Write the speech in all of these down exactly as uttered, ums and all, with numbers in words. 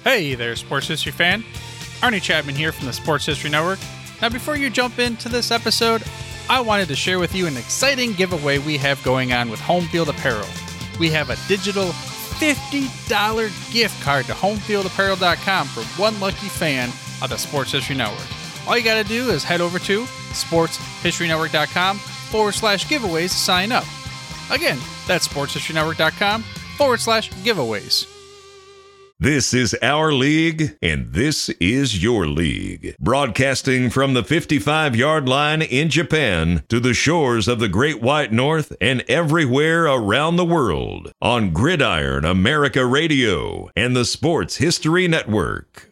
Hey there, Sports History fan. Arnie Chapman here from the Sports History Network. Now, before you jump into this episode, I wanted to share with you an exciting giveaway we have going on with Home Field Apparel. We have a digital fifty dollars gift card to home field apparel dot com for one lucky fan of the Sports History Network. All you got to do is head over to sports history network dot com forward slash giveaways to sign up. Again, that's sports history network dot com forward slash giveaways. This is our league, and this is your league. Broadcasting from the fifty-five-yard line in Japan to the shores of the Great White North and everywhere around the world on Gridiron America Radio and the Sports History Network.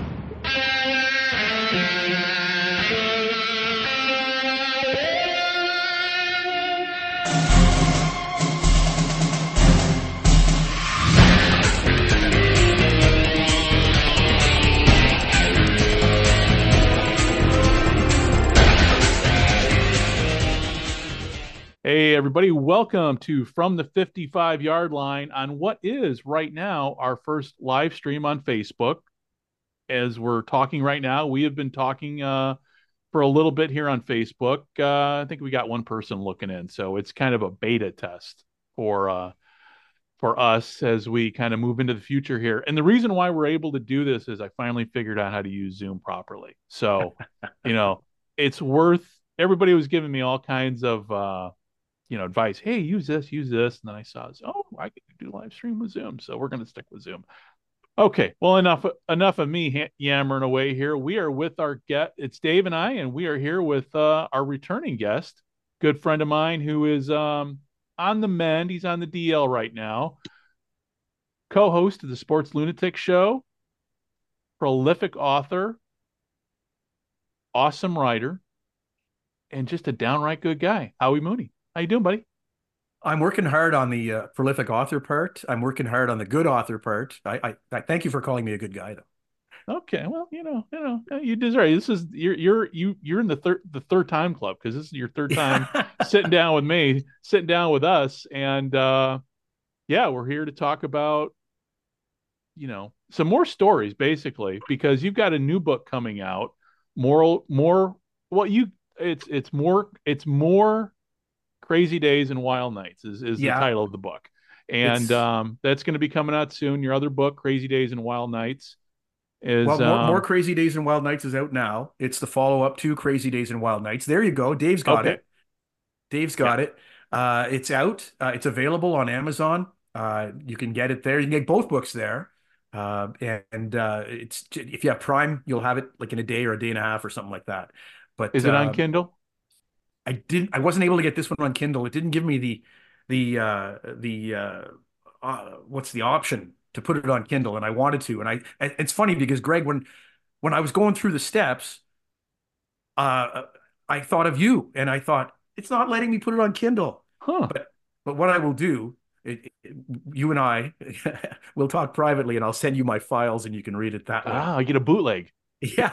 Hey, everybody. Welcome to From the fifty-five-Yard Line on what is right now our first live stream on Facebook. As we're talking right now, we have been talking uh, for a little bit here on Facebook. Uh, I think we got one person looking in, so it's kind of a beta test for uh, for us as we kind of move into the future here. And the reason why we're able to do this is I finally figured out how to use Zoom properly. So, you know, it's worth, everybody was giving me all kinds of uh, you know, advice. Hey, use this, use this. And then I saw, oh, I can do live stream with Zoom. So we're going to stick with Zoom. Okay. Well, enough, enough of me ha- yammering away here. We are with our guest. It's Dave and I, and we are here with uh, our returning guest, good friend of mine who is um, on the mend. He's on the D L right now. Co-host of the Sports Lunatic Show, prolific author, awesome writer, and just a downright good guy. Howie Mooney. How you doing, buddy? I'm working hard on the uh, prolific author part. I'm working hard on the good author part. I, I, I thank you for calling me a good guy, though. Okay, well, you know, you know, you deserve it. This is you're you're you you're in the third the third time club because this is your third time sitting down with me, sitting down with us, and uh, yeah, we're here to talk about, you know, some more stories basically because you've got a new book coming out. Moral, more, well, you it's it's more it's more. Crazy Days and Wild Nights is, is yeah. the title of the book. And um, that's going to be coming out soon. Your other book, Crazy Days and Wild Nights, is... Well, more, um, more Crazy Days and Wild Nights is out now. It's the follow-up to Crazy Days and Wild Nights. There you go. Dave's got okay. it. Dave's got yeah. it. Uh, it's out. Uh, it's available on Amazon. Uh, you can get it there. You can get both books there. Uh, and uh, it's if you have Prime, you'll have it like in a day or a day and a half or something like that. But is it uh, on Kindle? I didn't. I wasn't able to get this one on Kindle. It didn't give me the the uh, the uh, uh, what's the option to put it on Kindle, and I wanted to. And I it's funny because Greg, when when I was going through the steps, uh, I thought of you, and I thought it's not letting me put it on Kindle. Huh. But but what I will do, it, it, you and I will talk privately, and I'll send you my files, and you can read it that way. Ah, I get a bootleg. Yeah.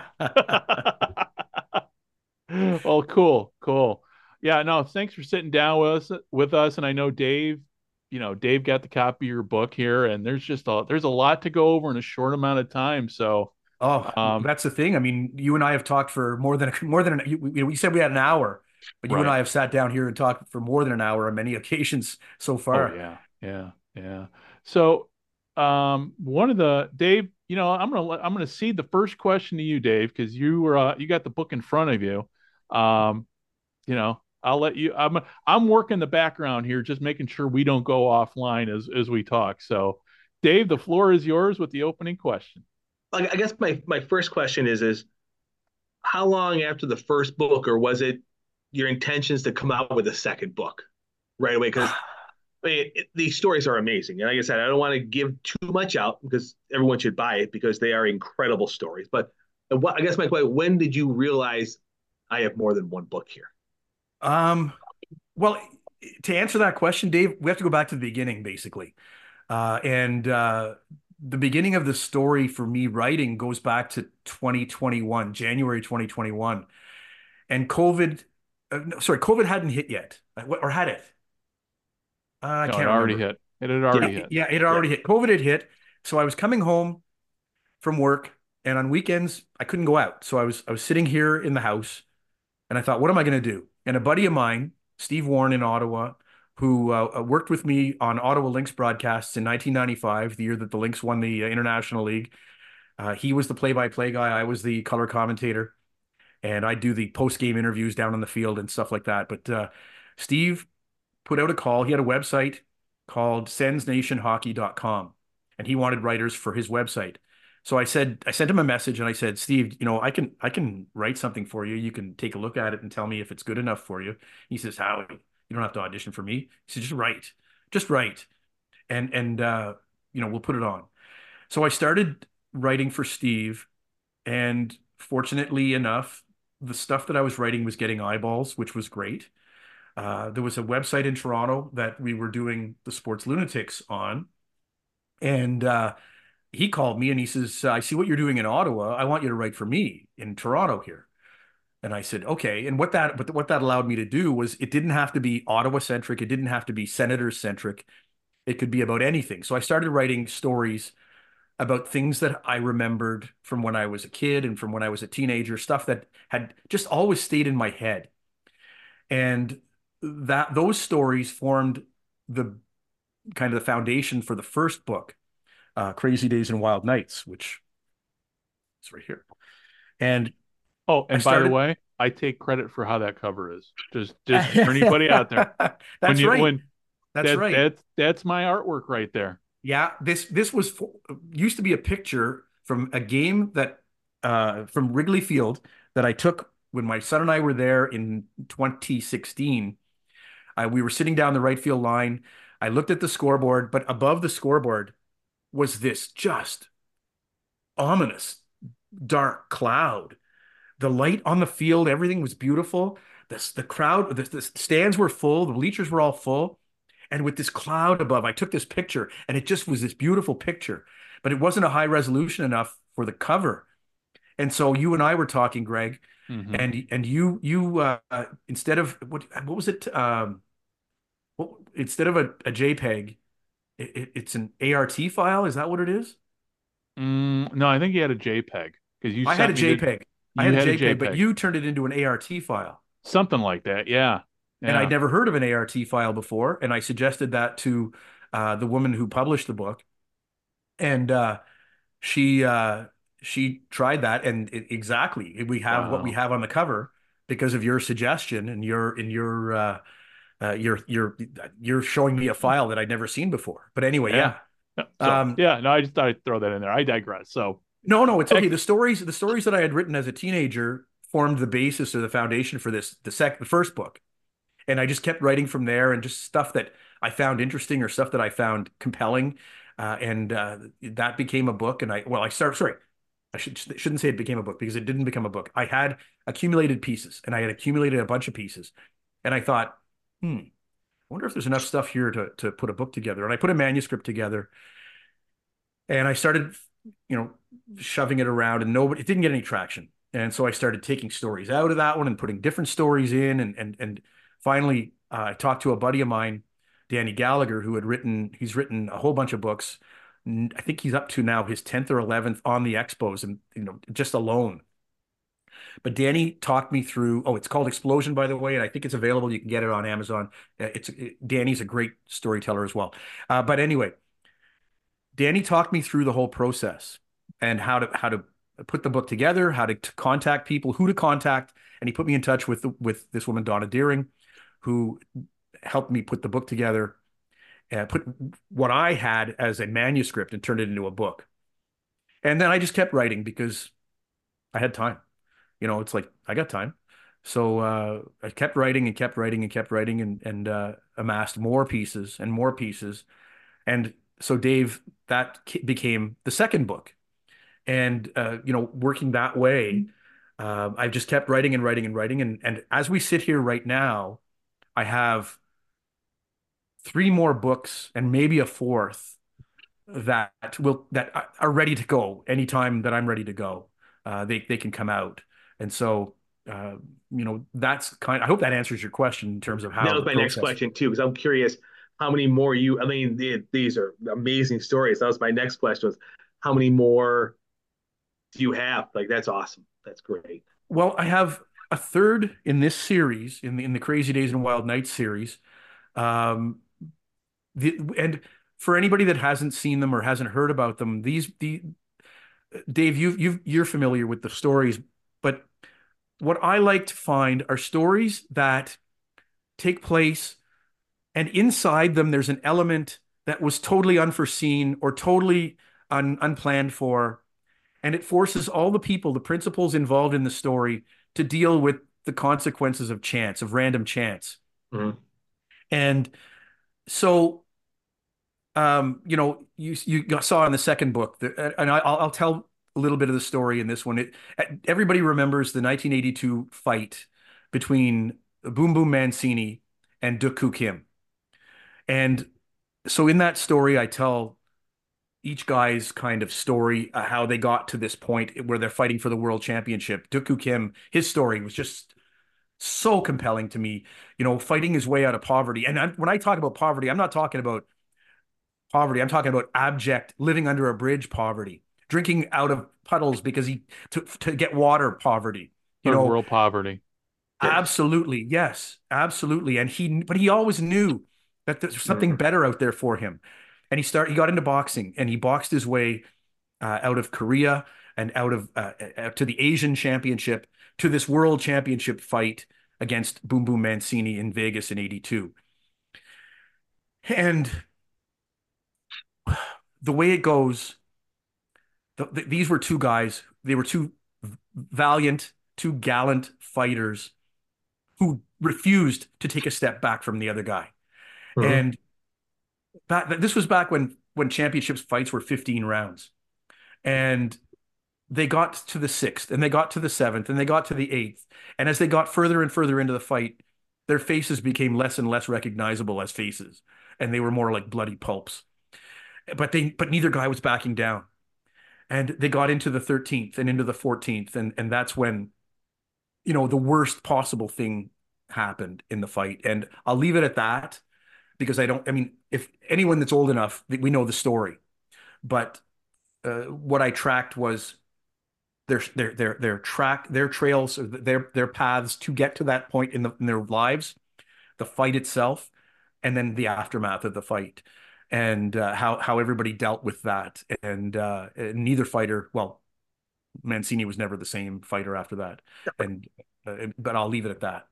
Oh, cool, cool. Yeah, no, thanks for sitting down with us, with us. And I know Dave, you know, Dave got the copy of your book here, and there's just a there's a lot to go over in a short amount of time. So, oh, um, that's the thing. I mean, you and I have talked for more than more than an, we, we said we had an hour, but you right. and I have sat down here and talked for more than an hour on many occasions so far. Oh, yeah, yeah, yeah. So, um, one of the Dave, you know, I'm gonna I'm gonna cede the first question to you, Dave, because you were uh, you got the book in front of you. Um, you know, I'll let you, I'm, I'm working the background here, just making sure we don't go offline as, as we talk. So Dave, the floor is yours with the opening question. I guess my, my first question is, is how long after the first book, or was it your intentions to come out with a second book right away? Because I mean, it, these stories are amazing. And like I said, I don't want to give too much out because everyone should buy it because they are incredible stories. But what, I guess my question, when did you realize I have more than one book here? Um, well, to answer that question, Dave, we have to go back to the beginning, basically. Uh, and uh, the beginning of the story for me writing goes back to twenty twenty-one, January twenty twenty-one. And COVID, uh, no, sorry, COVID hadn't hit yet. Or had it? Uh, I no, can't it already remember. hit. It had already yeah, hit. Yeah, it had already yeah. hit. COVID had hit. So I was coming home from work, and on weekends I couldn't go out. So I was I was sitting here in the house, and I thought, what am I going to do? And a buddy of mine, Steve Warren in Ottawa, who uh, worked with me on Ottawa Lynx broadcasts in nineteen ninety-five, the year that the Lynx won the uh, International League. Uh, he was the play-by-play guy. I was the color commentator, and I do the post-game interviews down on the field and stuff like that. But uh, Steve put out a call. He had a website called sens nation hockey dot com, and he wanted writers for his website. So I said, I sent him a message and I said, Steve, you know, I can, I can write something for you. You can take a look at it and tell me if it's good enough for you. He says, Howie, you don't have to audition for me. He said, just write, just write. And, and, uh, you know, we'll put it on. So I started writing for Steve, and fortunately enough, the stuff that I was writing was getting eyeballs, which was great. Uh, there was a website in Toronto that we were doing the Sports Lunatics on. And, uh, he called me and he says, I see what you're doing in Ottawa. I want you to write for me in Toronto here. And I said, okay. And what that, but what that allowed me to do was, it didn't have to be Ottawa centric. It didn't have to be Senators centric. It could be about anything. So I started writing stories about things that I remembered from when I was a kid and from when I was a teenager, stuff that had just always stayed in my head. And that those stories formed the kind of the foundation for the first book, Uh, Crazy Days and Wild Nights, which is right here. And oh, and started... by the way, I take credit for how that cover is. Just, just for anybody out there. That's when you, right. When, that's that, right. That's that's my artwork right there. Yeah, this this was for, used to be a picture from a game that uh, from Wrigley Field that I took when my son and I were there in twenty sixteen. Uh, we were sitting down the right field line. I looked at the scoreboard, but above the scoreboard was this just ominous dark cloud. The light on the field, everything was beautiful. This, the crowd, the, the stands were full, the bleachers were all full. And with this cloud above, I took this picture, and it just was this beautiful picture, but it wasn't a high resolution enough for the cover. And so you and I were talking, Greg, mm-hmm. and and you you uh, instead of what what was it? Um, what, instead of a, a JPEG, It, it's an A R T file. Is that what it is? Mm, no, I think you had a JPEG because you. I had a JPEG. The, I had, had a, JPEG, a JPEG, but you turned it into an A R T file. Something like that, yeah. yeah. And I'd never heard of an A R T file before, and I suggested that to uh, the woman who published the book, and uh, she uh, she tried that, and it, exactly we have wow. what we have on the cover because of your suggestion and your in your. Uh, Uh, you're you're you're showing me a file that I'd never seen before. But anyway, yeah, yeah. So, um, yeah. No, I just thought I'd throw that in there. I digress. So no, no, it's okay. The stories, the stories that I had written as a teenager formed the basis or the foundation for this, the sec, the first book, and I just kept writing from there, and just stuff that I found interesting or stuff that I found compelling, uh, and uh, that became a book. And I well, I started. Sorry, I should shouldn't say it became a book because it didn't become a book. I had accumulated pieces, and I had accumulated a bunch of pieces, and I thought. Hmm. I wonder if there's enough stuff here to to put a book together. And I put a manuscript together, and I started, you know, shoving it around, and nobody, it didn't get any traction. And so I started taking stories out of that one and putting different stories in, and and and finally, uh, I talked to a buddy of mine, Danny Gallagher, who had written, he's written a whole bunch of books. I think he's up to now his tenth or eleventh on the Expos, and you know, just alone. But Danny talked me through, oh, it's called Explosion, by the way, and I think it's available. You can get it on Amazon. It's it, Danny's a great storyteller as well. Uh, but anyway, Danny talked me through the whole process and how to how to put the book together, how to, to contact people, who to contact, and he put me in touch with with this woman, Donna Deering, who helped me put the book together, and put what I had as a manuscript and turned it into a book. And then I just kept writing because I had time. You know, it's like, I got time. So uh, I kept writing and kept writing and kept writing and, and uh, amassed more pieces and more pieces. And so, Dave, that became the second book. And, uh, you know, working that way, uh, I just kept writing and writing and writing. And, and as we sit here right now, I have three more books and maybe a fourth that will that are ready to go anytime that I'm ready to go. Uh, they, they can come out. And so, uh, you know, that's kind of, I hope that answers your question in terms of how. That was my process. Next question too, because I'm curious how many more you, I mean, the, these are amazing stories. That was my next question was how many more do you have? Like, that's awesome. That's great. Well, I have a third in this series, in the in the Crazy Days and Wild Nights series. Um, the, and for anybody that hasn't seen them or hasn't heard about them, these the Dave, you you you're familiar with the stories, but what I like to find are stories that take place, and inside them there's an element that was totally unforeseen or totally un, unplanned for, and it forces all the people, the principals involved in the story, to deal with the consequences of chance, of random chance. Mhm. And so, um, you know, you you saw in the second book, that, and I, I'll, I'll tell a little bit of the story in this one. It, everybody remembers the nineteen eighty-two fight between Boom Boom Mancini and Duk Koo Kim. And so in that story, I tell each guy's kind of story, uh, how they got to this point where they're fighting for the world championship. Duk Koo Kim, his story was just so compelling to me, you know, fighting his way out of poverty. And I, when I talk about poverty, I'm not talking about poverty. I'm talking about abject, living under a bridge poverty, drinking out of puddles because he to to get water poverty. You Third know, world poverty. absolutely, yes, absolutely. And he, but he always knew that there's something better out there for him. And he started. He got into boxing, and he boxed his way uh, out of Korea and out of uh, uh, to the Asian Championship, to this World Championship fight against Boom Boom Mancini in Vegas in eighty-two. And the way it goes, the, the, these were two guys. They were two valiant, two gallant fighters who refused to take a step back from the other guy. Mhm. And that, this was back when when championships fights were fifteen rounds. And they got to the sixth, and they got to the seventh, and they got to the eighth. And as they got further and further into the fight, their faces became less and less recognizable as faces, and they were more like bloody pulps. But they, but neither guy was backing down. And they got into the thirteenth and into the fourteenth, and and that's when, you know, the worst possible thing happened in the fight. And I'll leave it at that because I don't. I mean, if anyone that's old enough, we know the story. But uh, what I tracked was their their their their track, their trails, their their paths to get to that point in, the, in their lives, the fight itself, and then the aftermath of the fight, and uh, how how everybody dealt with that. And uh, neither fighter, well, Mancini was never the same fighter after that. And uh, but I'll leave it at that.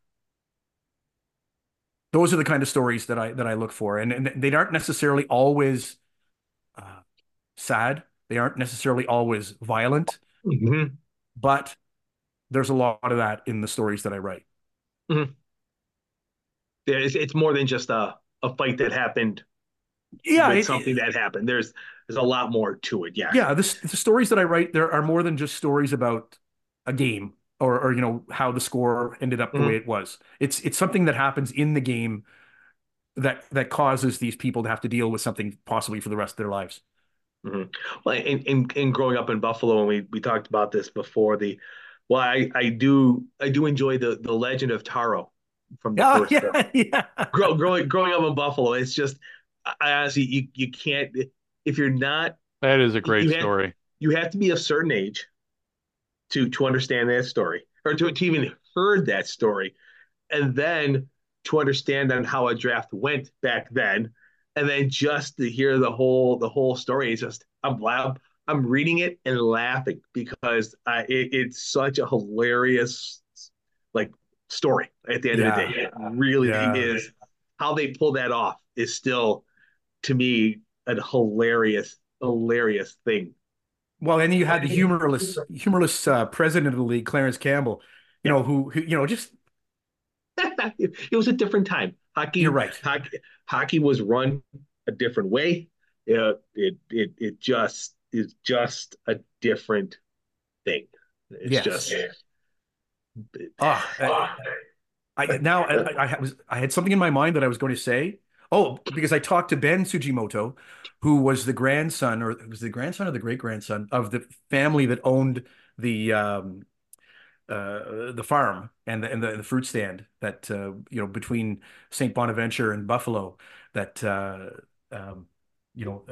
Those are the kind of stories that I that I look for, and, and they aren't necessarily always uh, sad. They aren't necessarily always violent, Mhm. but there's a lot of that in the stories that I write. Mhm. Yeah, it's, it's more than just a, a fight that happened Yeah, with it, something it- that happened. There's there's a lot more to it. Yes. yeah. The, the stories that I write, there are more than just stories about a game or or you know how the score ended up the way Mhm. it was. It's it's something that happens in the game that that causes these people to have to deal with something possibly for the rest of their lives. Mhm. Well, in, in in growing up in Buffalo, and we we talked about this before, the well, I I do I do enjoy the the Legend of Taro from the Yeah, first film. yeah, yeah. Grow, growing growing up in Buffalo, it's just I honestly you you can't if you're not That is a great you have story. you have to be a certain age to to understand that story or to, to even heard that story, and then to understand on how a draft went back then, and then just to hear the whole the whole story. It's just I'm I'm, I'm reading it and laughing because I, it, it's such a hilarious like story at the end of the day. Yeah, It really yeah. is. How they pull that off is still to me a hilarious hilarious thing. Well, and you had the humorless, humorless uh, president of the league, Clarence Campbell, you Yeah. know, who, who, you know, just It was a different time. you're Hockey, right. hockey, hockey was run a different way. It, it, it, it just is just a different thing. It's just, Yes. Ah, I, I now I, I was I had something in my mind that I was going to say. Oh, because I talked to Ben Sugimoto, who was the grandson, or was the grandson or the great grandson of the family that owned the um, uh, the farm and the and the, the fruit stand that uh, you know between Saint Bonaventure and Buffalo that uh, um, you know uh,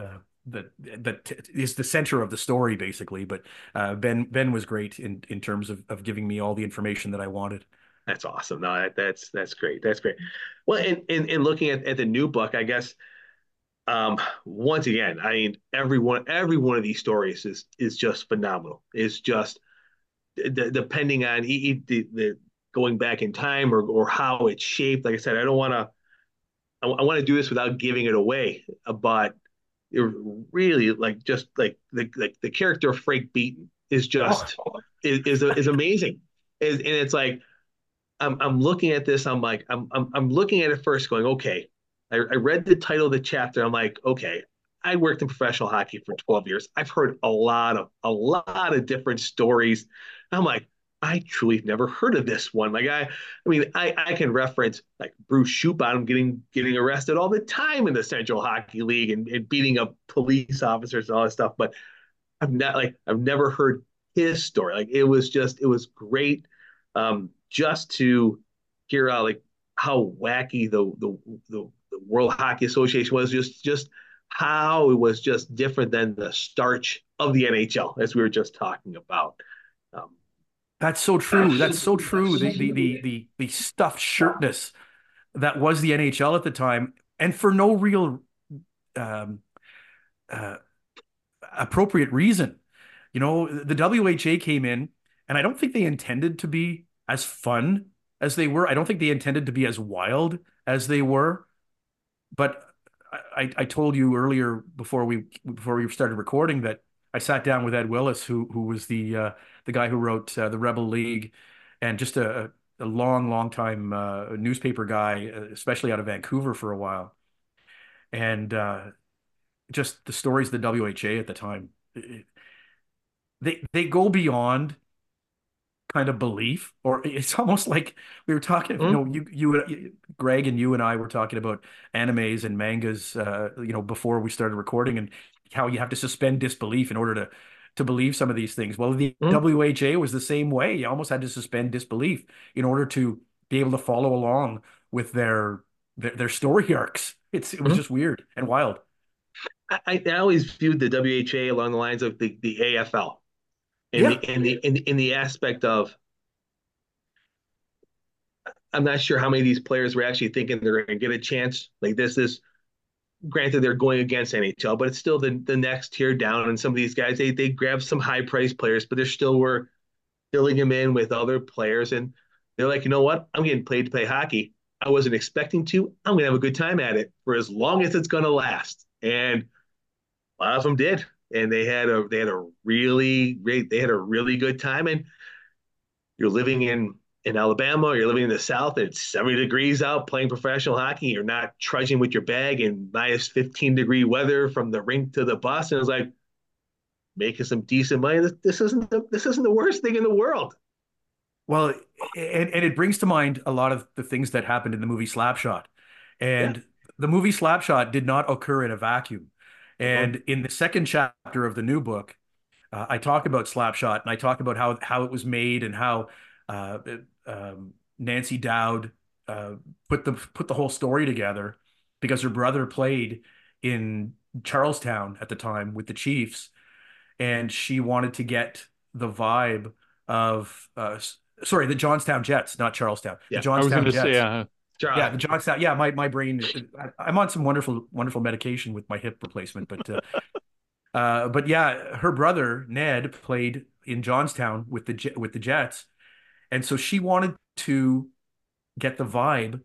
that that is the center of the story, basically. But uh, Ben Ben was great in in terms of of giving me all the information that I wanted. That's awesome. No, that, that's that's great. That's great. Well, in in, in looking at, at the new book, I guess um, once again, I mean, every one every one of these stories is is just phenomenal. It's just d- depending on e- e- the, the going back in time or or how it's shaped. Like I said, I don't want to. I, I want to do this without giving it away, uh, but it really like just like the like the character of Frank Beaton is just Oh. is is, is amazing. Is, and it's like I'm I'm looking at this. I'm like I'm I'm I'm looking at it first, going, okay. I, I read the title of the chapter. I'm like, okay. I worked in professional hockey for twelve years. I've heard a lot of a lot of different stories. I'm like, I truly have never heard of this one. Like I, I mean, I, I can reference like Bruce Schubaum getting getting arrested all the time in the Central Hockey League and, and beating up police officers and all that stuff. But I've not like I've never heard his story. Like it was just it was great, um, just to hear out like how wacky the the the, the World Hockey Association was. Just just how it was just different than the starch of the N H L, as we were just talking about. Um, That's so true. That's so true. The the the the the stuffed shirtness that was the N H L at the time, and for no real um, uh, appropriate reason. You know, the W H A came in, and I don't think they intended to be as fun as they were. I don't think they intended to be as wild as they were. But I, I told you earlier before we before we started recording that I sat down with Ed Willis, who who was the uh, the guy who wrote uh, the Rebel League, and just a, a long, long time uh, newspaper guy, especially out of Vancouver for a while, and uh, just the stories of the W H A at the time, it, they they go beyond kind of belief, or it's almost like we were talking, you know, you, you, Greg and you and I were talking about animes and mangas, uh, you know, before we started recording and how you have to suspend disbelief in order to, to believe some of these things. Well, the mm-hmm. W H A was the same way. You almost had to suspend disbelief in order to be able to follow along with their, their, their story arcs. It's, it was mm-hmm. just weird and wild. I, I always viewed the W H A along the lines of the, the A F L. In, yeah. the, in the in in the aspect of, I'm not sure how many of these players were actually thinking they're going to get a chance. Like this is, granted they're going against N H L, but it's still the, the next tier down. And some of these guys, they they grab some high priced players, but they still were filling them in with other players. And they're like, you know what? I'm getting paid to play hockey. I wasn't expecting to. I'm going to have a good time at it for as long as it's going to last. And a lot of them did. And they had a they had a really great they had a really good time. And you're living in in Alabama, or you're living in the South, and it's seventy degrees out playing professional hockey. You're not trudging with your bag in minus fifteen degree weather from the rink to the bus. And it's like making some decent money. This, this isn't the, this isn't the worst thing in the world. Well, and, and it brings to mind a lot of the things that happened in the movie Slapshot. And yeah. the movie Slapshot did not occur in a vacuum. And in the second chapter of the new book, uh, I talk about Slapshot, and I talk about how how it was made and how uh, um, Nancy Dowd uh, put the put the whole story together because her brother played in Charlestown at the time with the Chiefs, and she wanted to get the vibe of uh, sorry, the Johnstown Jets, not Charlestown. Yeah, the Johnstown I was going to Jets. say. Uh... Yeah, the Johnstown. Yeah, my my brain. I'm on some wonderful wonderful medication with my hip replacement, but uh, uh, but yeah, her brother Ned played in Johnstown with the with the Jets, and so she wanted to get the vibe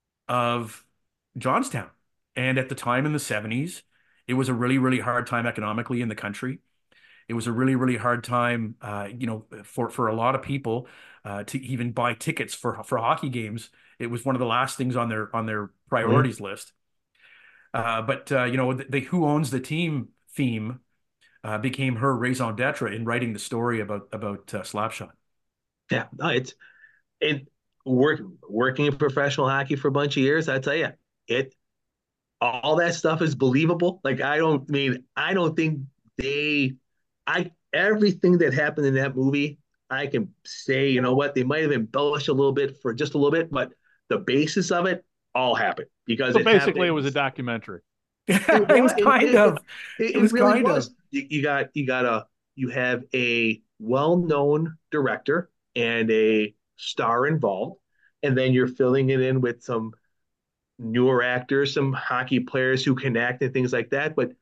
of Johnstown. And at the time in the seventies, it was a really really hard time economically in the country. It was a really really hard time, uh, you know, for for a lot of people uh, to even buy tickets for for hockey games. It was one of the last things on their on their priorities mm-hmm. list. Uh, but uh, you know, the, the "Who Owns the Team" theme uh, became her raison d'être in writing the story about about uh, Slapshot. Yeah, no, it's it work working in professional hockey for a bunch of years. I tell you, it all that stuff is believable. Like I don't I mean I don't think they I everything that happened in that movie. I can say, you know what, they might have embellished a little bit for just a little bit, but the basis of it all happened because so it basically happened. It was a documentary. it was it, kind it, of, it, it it was really kind was. of. You, you got you got a you have a well-known director and a star involved, and then you're filling it in with some newer actors, some hockey players who can act and things like that. But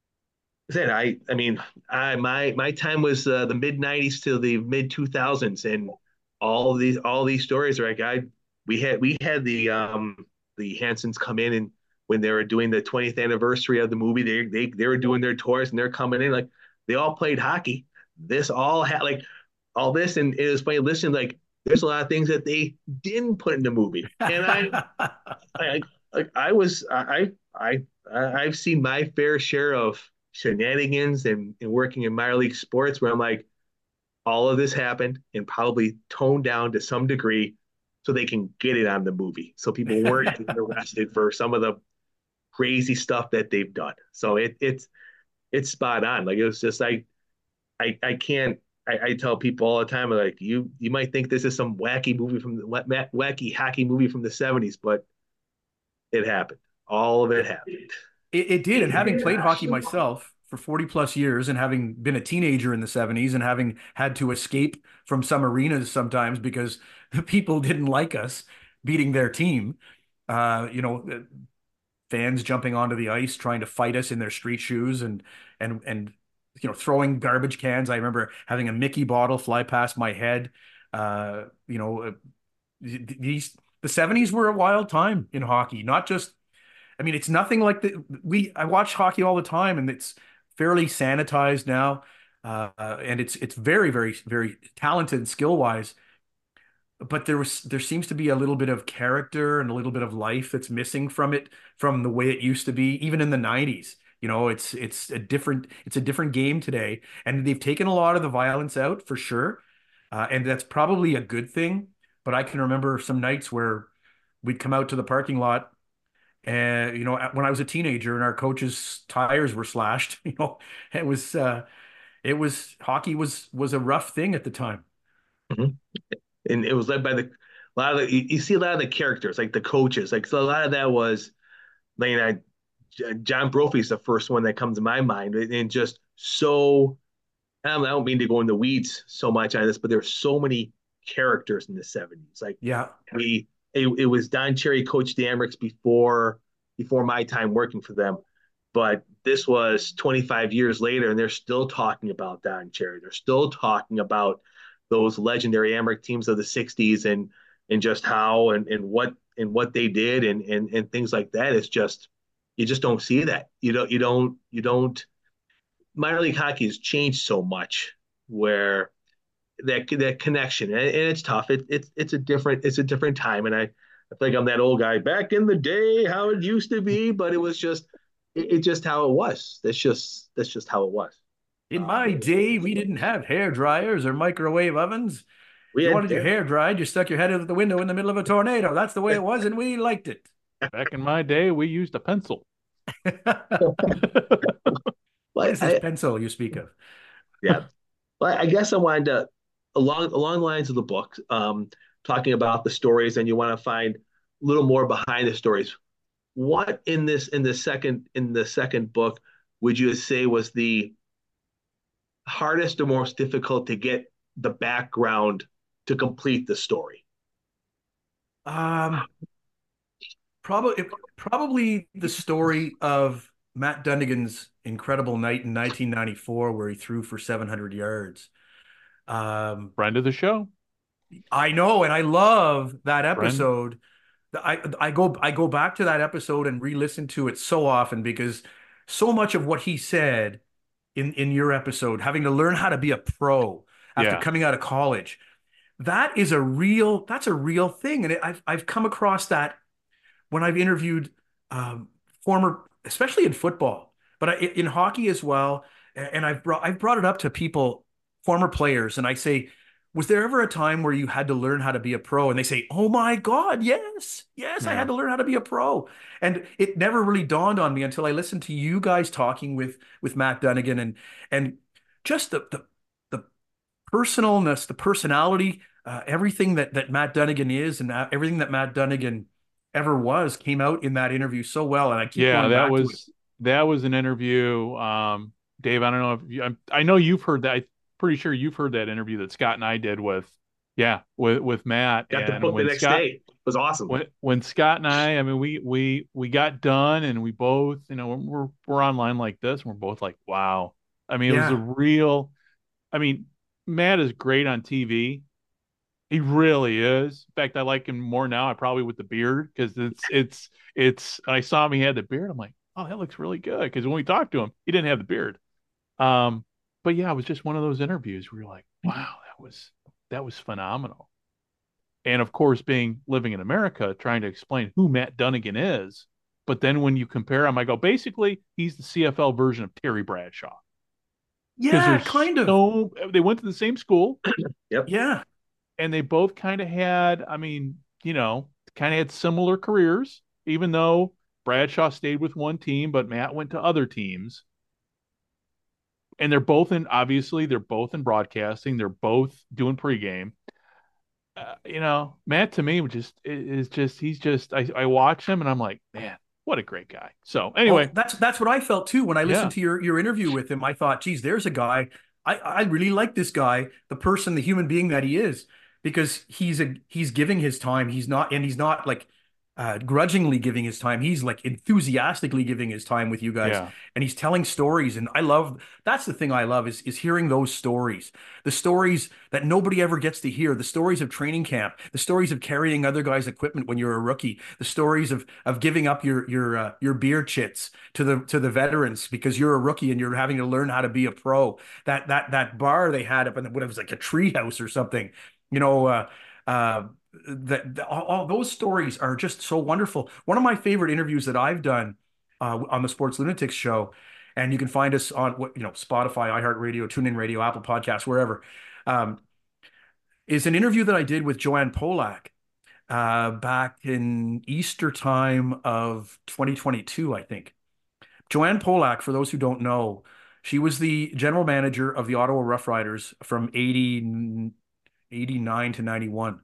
I said I I mean I my my time was uh, the mid nineties to the mid two thousands, and all of these all these stories are like I we had we had the um the Hansons come in, and when they were doing the twentieth anniversary of the movie, they they they were doing their tours and they're coming in like they all played hockey. This all had like all this, and it was funny listening. Like there's a lot of things that they didn't put in the movie, and I I like I was I I I I've seen my fair share of shenanigans and, and working in minor league sports where I'm like, all of this happened and probably toned down to some degree so they can get it on the movie. So people weren't getting arrested for some of the crazy stuff that they've done. So it it's it's spot on. Like it was just I I I can't I, I tell people all the time like you you might think this is some wacky movie from the wacky hockey movie from the seventies, but it happened. All of it happened. It, it did. And having played hockey myself for forty plus years and having been a teenager in the seventies and having had to escape from some arenas sometimes because the people didn't like us beating their team, uh, you know, fans jumping onto the ice trying to fight us in their street shoes and, and, and, you know, throwing garbage cans. I remember having a Mickey bottle fly past my head. Uh, you know, uh, these, the seventies were a wild time in hockey, not just I mean, it's nothing like the we. I watch hockey all the time, and it's fairly sanitized now, uh, and it's it's very, very, very talented skill wise. But there was there seems to be a little bit of character and a little bit of life that's missing from it, from the way it used to be, even in the nineties. You know, it's it's a different it's a different game today, and they've taken a lot of the violence out for sure, uh, and that's probably a good thing. But I can remember some nights where we'd come out to the parking lot and you know, when I was a teenager and our coach's tires were slashed, you know, it was uh it was hockey was was a rough thing at the time. Mm-hmm. And it was led by the a lot of the, you, you see a lot of the characters, like the coaches, like so a lot of that was like I, John Brophy is the first one that comes to my mind, and just so I don't, I don't mean to go in the weeds so much on this, but there's so many characters in the seventies. Like Yeah. we, it, it was Don Cherry, Coach Damricks before before my time working for them, but this was twenty-five years later, and they're still talking about Don Cherry. They're still talking about those legendary Amherst teams of the sixties and and just how and, and what and what they did and and and things like that. It's just you just don't see that. You don't you don't you don't minor league hockey has changed so much where that that connection and, and it's tough. It, it's it's a different it's a different time. And I, I think I'm that old guy back in the day, how it used to be, but it was just it, it just how it was. That's just that's just how it was. In my day, we didn't have hair dryers or microwave ovens. We You had wanted your hair dried, you stuck your head out the window in the middle of a tornado. That's the way it was, and we liked it. Back in my day, we used a pencil. What is I, this pencil you speak of? yeah. But I guess I wanted to along along the lines of the book, um, talking about the stories, and you want to find a little more behind the stories. What in this in the second in the second book would you say was the hardest or most difficult to get the background to complete the story? Um, probably probably the story of Matt Dunnigan's incredible night in nineteen ninety-four where he threw for seven hundred yards. Um, Friend of the show. I know, and I love that Friend. episode. I I go I go back to that episode and re-listen to it so often because so much of what he said in in your episode, having to learn how to be a pro after Yeah. coming out of college, that is a real that's a real thing, and it, I've I've come across that when I've interviewed um, former, especially in football, but I, in hockey as well. And I've brought I've brought it up to people, former players, and I say, was there ever a time where you had to learn how to be a pro? And they say, oh my God, yes, yes, I Yeah. had to learn how to be a pro. And it never really dawned on me until I listened to you guys talking with with Matt Dunnigan and and just the the, the personalness, the personality, uh, everything that that Matt Dunnigan is, and uh, everything that Matt Dunnigan ever was came out in that interview so well. And I keep Yeah, going that back to it. was that was an interview. Um, Dave, I don't know if you, I, I know you've heard that. I'm pretty sure you've heard that interview that Scott and I did with, yeah, with with Matt. Got the And book the when next Scott, day. It was awesome. when when Scott and I, I mean, we we we got done, and we both, you know, we're we're online like this, and we're both like, wow. I mean, it was a Yeah. real. I mean, Matt is great on T V. He really is. In fact, I like him more now. I probably with the beard because it's it's it's. I saw him; he had the beard. I'm like, oh, that looks really good. Because when we talked to him, he didn't have the beard. Um, but yeah, it was just one of those interviews where you're like, wow, that was that was phenomenal. And of course, being living in America, trying to explain who Matt Dunnigan is. But then when you compare him, I go, basically, he's the C F L version of Terry Bradshaw because Yeah, there's kind of. so they went to the same school Yep. Yeah. and they both kind of had, I mean, you know, kind of had similar careers, even though Bradshaw stayed with one team, but Matt went to other teams. And they're both in, obviously, they're both in broadcasting. They're both doing pregame. Uh, you know, Matt to me just is just, he's just, I, I watch him and I'm like, man, what a great guy. So Well, anyway, that's that's what I felt too when I yeah, listened to your your interview with him. I thought, geez, there's a guy. I I really like this guy, the person, the human being that he is, because he's a he's giving his time. He's not, and he's not like uh, grudgingly giving his time. He's like enthusiastically giving his time with you guys, yeah, and he's telling stories. And I love that's the thing I love is is hearing those stories, the stories that nobody ever gets to hear, the stories of training camp, the stories of carrying other guys' equipment when you're a rookie, the stories of of giving up your your uh, your beer chits to the to the veterans because you're a rookie and you're having to learn how to be a pro. That that that bar they had up in the, what it was like a treehouse or something, you know. Uh, uh, that all, all those stories are just so wonderful. One of my favorite interviews that I've done uh, on the Sports Lunatics show, and you can find us on what you know Spotify, iHeartRadio, TuneIn Radio, Apple Podcasts, wherever. Um, is an interview that I did with Joanne Polak uh, back in Easter time of twenty twenty-two, I think. Joanne Polak, for those who don't know, she was the general manager of the Ottawa Rough Riders from eighty, eighty-nine to ninety-one.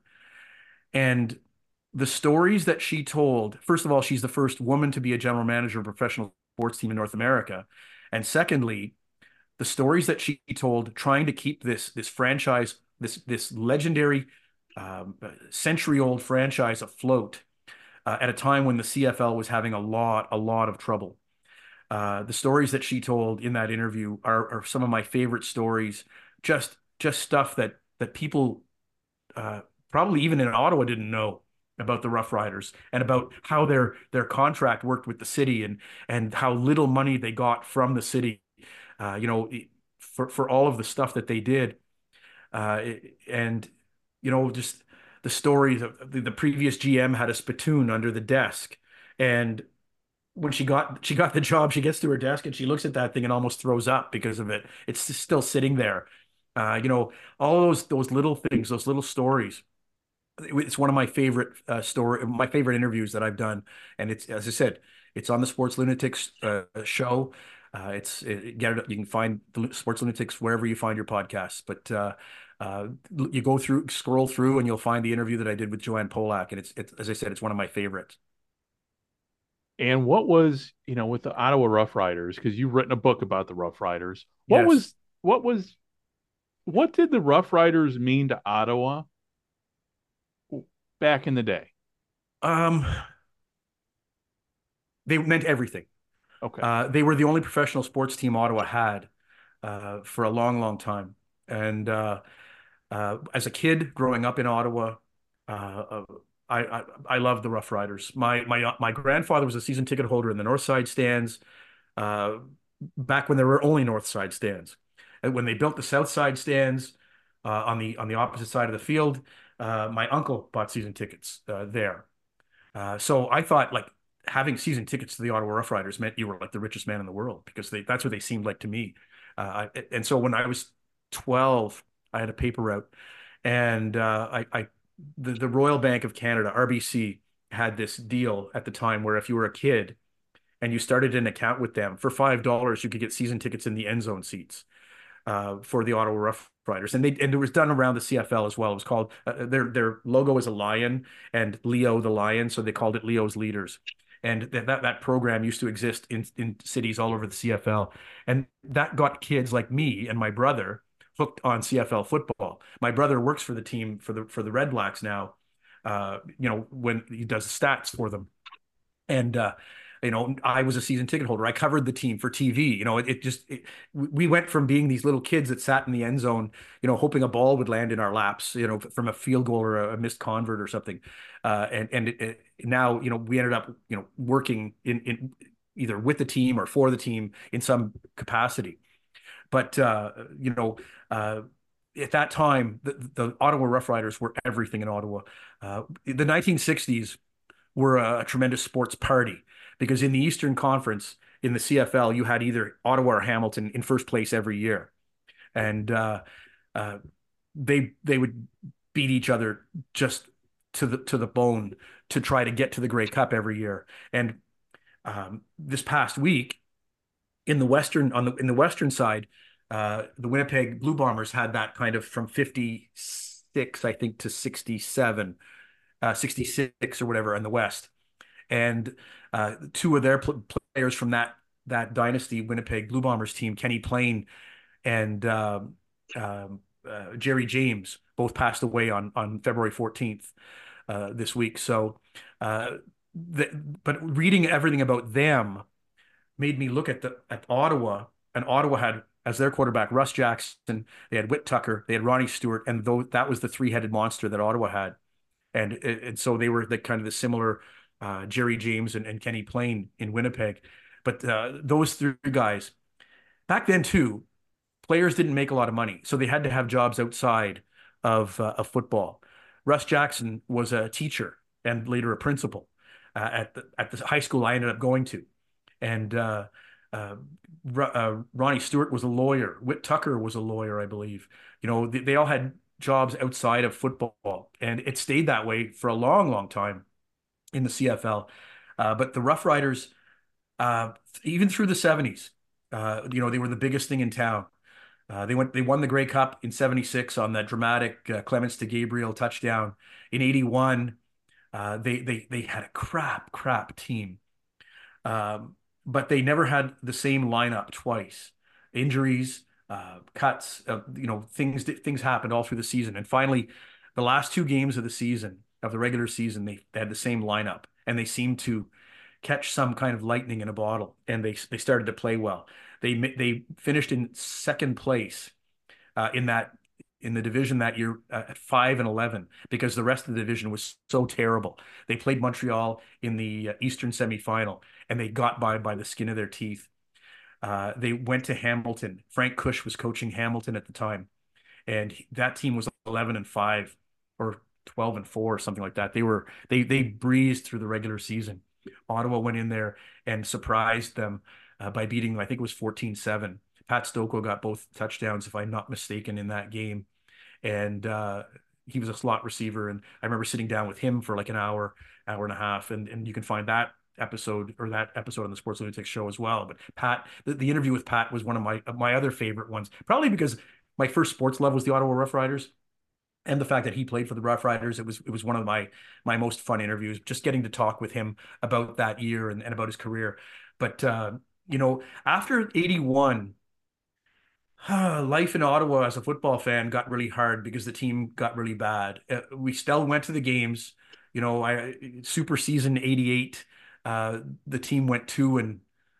And the stories that she told, first of all, she's the first woman to be a general manager of a professional sports team in North America. And secondly, the stories that she told trying to keep this this franchise, this this legendary um, century-old franchise afloat uh, at a time when the C F L was having a lot, a lot of trouble. Uh, the stories that she told in that interview are, are some of my favorite stories. Just just stuff that that people uh, probably even in Ottawa didn't know about the Rough Riders and about how their their contract worked with the city and and how little money they got from the city. Uh, you know, for for all of the stuff that they did, uh, and you know, just the stories of the, the previous G M had a spittoon under the desk, and when she got she got the job, she gets to her desk and she looks at that thing and almost throws up because of it. It's just still sitting there. Uh, you know, all those those little things, those little stories. It's one of my favorite uh, story, my favorite interviews that I've done, and it's as I said, it's on the Sports Lunatics uh, show. Uh, it's it, get it, you can find the Sports Lunatics wherever you find your podcasts. But uh, uh, you go through, scroll through, and you'll find the interview that I did with Joanne Polak, and it's, it's as I said, it's one of my favorites. and what was, you know, with the Ottawa Rough Riders, because you've written a book about the Rough Riders. What Yes. was what was what did the Rough Riders mean to Ottawa back in the day? Um, they meant everything. Okay. Uh, they were the only professional sports team Ottawa had uh, for a long, long time. And uh, uh, as a kid growing up in Ottawa, uh, I, I I loved the Rough Riders. My my my grandfather was a season ticket holder in the North Side stands uh, back when there were only North Side stands. And when they built the South Side stands uh, on the on the opposite side of the field, uh, my uncle bought season tickets uh, there. Uh, so I thought like having season tickets to the Ottawa Rough Riders meant you were like the richest man in the world because they that's what they seemed like to me. Uh, I, and so when I was twelve, I had a paper route, and uh, I, I the, the Royal Bank of Canada, R B C, had this deal at the time where if you were a kid and you started an account with them for five dollars, you could get season tickets in the end zone seats uh, for the Ottawa Rough Riders, and they and it was done around the C F L as well. It was called uh, their their logo is a lion and Leo the lion, so they called it Leo's Leaders. and that that, that program used to exist in in cities all over the C F L, and that got kids like me and my brother hooked on C F L football. My brother works for the team for the for the Red Blacks now. Uh, you know, when he does the stats for them, and uh, you know, I was a season ticket holder. I covered the team for T V. You know, it, it just it, we went from being these little kids that sat in the end zone, you know, hoping a ball would land in our laps, you know, from a field goal or a missed convert or something. Uh, and and it, it, now, you know, we ended up, you know, working in in either with the team or for the team in some capacity. But uh, you know, uh, at that time, the, the Ottawa Rough Riders were everything in Ottawa. Uh, the nineteen sixties were a, a tremendous sports party because in the Eastern Conference, in the C F L, you had either Ottawa or Hamilton in first place every year, and uh, uh, they they would beat each other just to the to the bone to try to get to the Grey Cup every year. And um, this past week, in the western on the in the western side, uh, the Winnipeg Blue Bombers had that kind of from fifty-six, I think, to sixty-seven, uh, sixty-six or whatever in the West, and uh, two of their pl- players from that that dynasty Winnipeg Blue Bombers team, Kenny Plain and um, um, uh, Jerry James, both passed away on on February fourteenth uh, this week. So, uh, the, but reading everything about them made me look at the at Ottawa, and Ottawa had as their quarterback Russ Jackson, they had Whit Tucker, they had Ronnie Stewart, and though that was the three-headed monster that Ottawa had, and and so they were the kind of the similar uh, Jerry James and, and Kenny Plain in Winnipeg, but uh, those three guys back then too, players didn't make a lot of money, so they had to have jobs outside of uh, of football. Russ Jackson was a teacher and later a principal uh, at the at the high school I ended up going to. And uh, uh, uh, Ronnie Stewart was a lawyer. Whit Tucker was a lawyer, I believe. You know, they, they all had jobs outside of football, and it stayed that way for a long, long time in the C F L. Uh, but the Rough Riders, uh, even through the seventies, uh, you know, they were the biggest thing in town. Uh, they went, they won the Grey Cup in seventy-six on that dramatic uh, Clements to Gabriel touchdown. In eighty-one, uh, they they they had a crap, crap team. Um, but they never had the same lineup twice. Injuries, uh, cuts, uh, you know, things things happened all through the season. And finally, the last two games of the season, of the regular season, they, they had the same lineup, and they seemed to catch some kind of lightning in a bottle, and they they started to play well. They they finished in second place uh, in that in the division that year uh, at five and eleven because the rest of the division was so terrible. They played Montreal in the uh, Eastern semifinal, and they got by by the skin of their teeth. Uh, they went to Hamilton. Frank Cush was coaching Hamilton at the time, and he, that team was eleven and five or twelve and four or something like that. They were they they breezed through the regular season. Ottawa went in there and surprised them uh, by beating them. I think it was fourteen seven. Pat Stoko got both touchdowns, if I'm not mistaken, in that game. And uh, he was a slot receiver. And I remember sitting down with him for like an hour, hour and a half. And, and you can find that episode or that episode on the Sports Lunatics show as well. But Pat, the, the interview with Pat was one of my, my other favorite ones, probably because my first sports love was the Ottawa Rough Riders. And the fact that he played for the Rough Riders, it was it was one of my my most fun interviews, just getting to talk with him about that year and, and about his career. But, uh, you know, after eighty-one, life in Ottawa as a football fan got really hard because the team got really bad. Uh, we still went to the games. You know, I super season eighty-eight, uh, the team went two and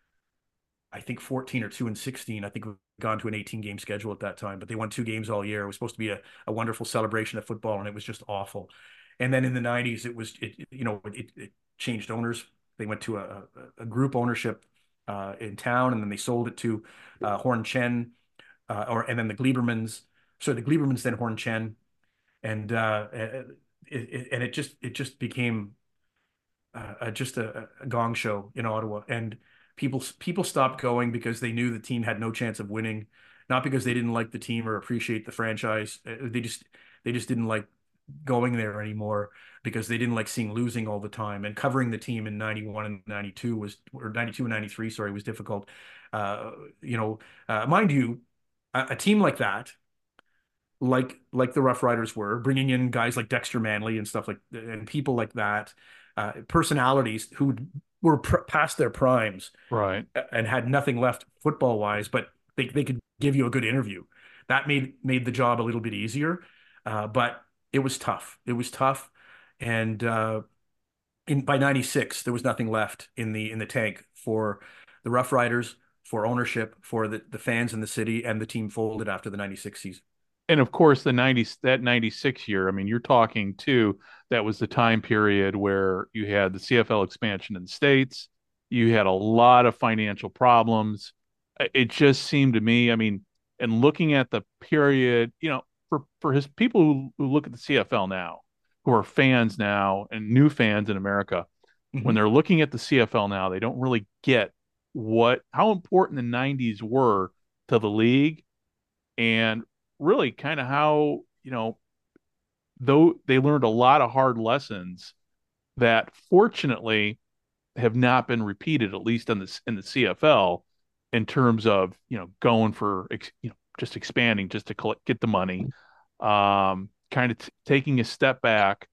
I think fourteen or two and sixteen. I think we've gone to an eighteen game schedule at that time, but they won two games all year. It was supposed to be a, a wonderful celebration of football, and it was just awful. And then in the nineties, it was, it, you know, it, it changed owners. They went to a, a group ownership uh, in town, and then they sold it to uh, Horn Chen, uh, or and then the Gleibermans. So the Gleibermans, then Horn Chen, and uh, it, it, and it just it just became uh, just a, a gong show in Ottawa, and people people stopped going because they knew the team had no chance of winning, not because they didn't like the team or appreciate the franchise. They just they just didn't like going there anymore because they didn't like seeing losing all the time. And covering the team in ninety-one and ninety-two was, or ninety-two and ninety-three, sorry, was difficult. Uh, you know, uh, mind you, a, a team like that, like like the Rough Riders were, bringing in guys like Dexter Manley and stuff like, and people like that, uh, personalities who were pr past their primes Right. and had nothing left football wise, but they, they could give you a good interview. That made made the job a little bit easier. Uh, but it was tough. It was tough. And uh, in by ninety-six, there was nothing left in the in the tank for the Rough Riders, for ownership, for the, the fans in the city, and the team folded after the ninety-six season. And of course, the nineties, that ninety-six year, I mean, you're talking too, that was the time period where you had the C F L expansion in the States. You had a lot of financial problems. It just seemed to me, I mean, and looking at the period, you know, for, for his people who, who look at the C F L now, who are fans now and new fans in America, when Mhm. they're looking at the C F L now, they don't really get what, how important the nineties were to the league and really kind of how, you know, though they learned a lot of hard lessons that fortunately have not been repeated, at least in the in the C F L, in terms of, you know, going for, you know, just expanding just to collect, get the money, um, kind of t- taking a step back.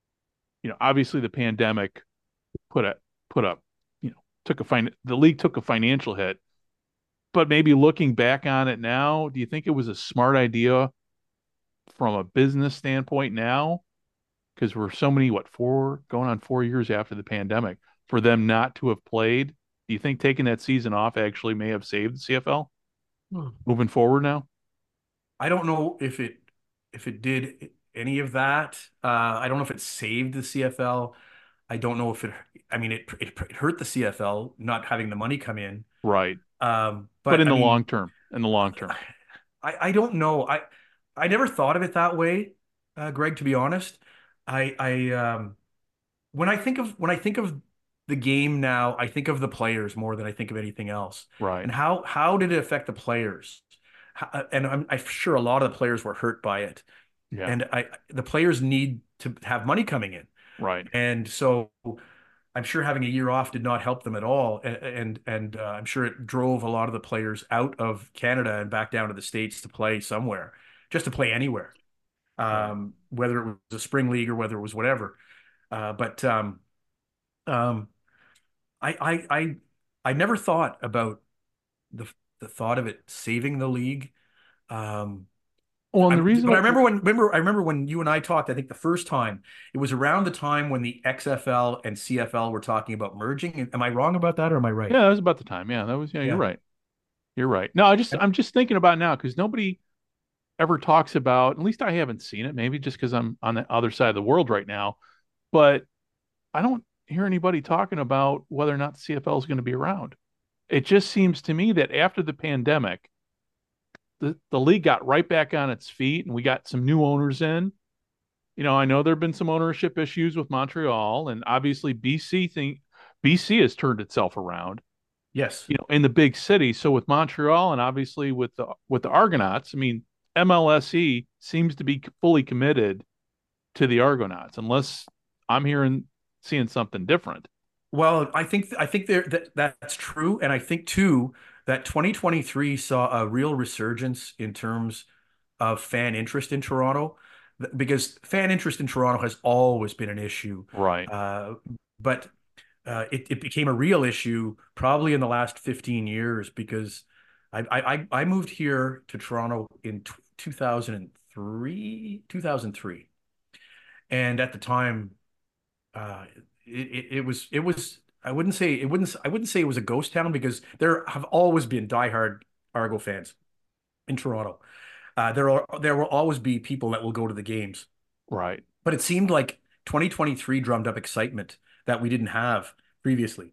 You know, obviously the pandemic put a put up, you know, took a fin the league took a financial hit, but maybe looking back on it now, do you think it was a smart idea from a business standpoint now? Because we're so many, what, four, going on four years after the pandemic, for them not to have played. Do you think taking that season off actually may have saved the C F L Hmm. moving forward now? I don't know if it if it did any of that. Uh, I don't know if it saved the C F L. I don't know if it. I mean, it it, it hurt the C F L not having the money come in. Right. Um, But but in I the mean, long term, in the long term. I I don't know. I I never thought of it that way, uh, Greg. To be honest, I I um when I think of when I think of the game now, I think of the players more than I think of anything else. Right. And how how did it affect the players? How, and I'm, I'm sure a lot of the players were hurt by it. Yeah. And I the players need to have money coming in. Right. And so I'm sure having a year off did not help them at all. And and, and uh, I'm sure it drove a lot of the players out of Canada and back down to the States to play somewhere, just to play anywhere, Right. um, whether it was a spring league or whether it was whatever. Uh, but um, um, I, I I I never thought about the the thought of it saving the league. Um, Well, and I, the reason, but I remember when remember I remember when you and I talked. I think the first time it was around the time when the X F L and C F L were talking about merging. Am I wrong about that, or am I right? yeah, that was about the time. Yeah, that was, yeah, you're Yeah. right. You're right. No, I just, I'm just thinking about it now because nobody ever talks about, at least I haven't seen it, maybe just because I'm on the other side of the world right now, but I don't hear anybody talking about whether or not the C F L is going to be around. It just seems to me that after the pandemic, the, the league got right back on its feet and we got some new owners in. You know, I know there have been some ownership issues with Montreal, and obviously B C thing B C has turned itself around, Yes. you know, in the big city. So with Montreal and obviously with the with the Argonauts, I mean, M L S E seems to be fully committed to the Argonauts, unless I'm hearing seeing something different. Well, I think I think there that that's true, and I think too that twenty twenty-three saw a real resurgence in terms of fan interest in Toronto, th- because fan interest in Toronto has always been an issue, Right. uh, but uh, it it became a real issue probably in the last fifteen years because I I I moved here to Toronto in t two thousand three two thousand three, and at the time uh, it, it it was it was I wouldn't say it wouldn't I wouldn't say it was a ghost town because there have always been diehard Argo fans in Toronto. Uh, there are there will always be people that will go to the games, Right. but it seemed like twenty twenty-three drummed up excitement that we didn't have previously.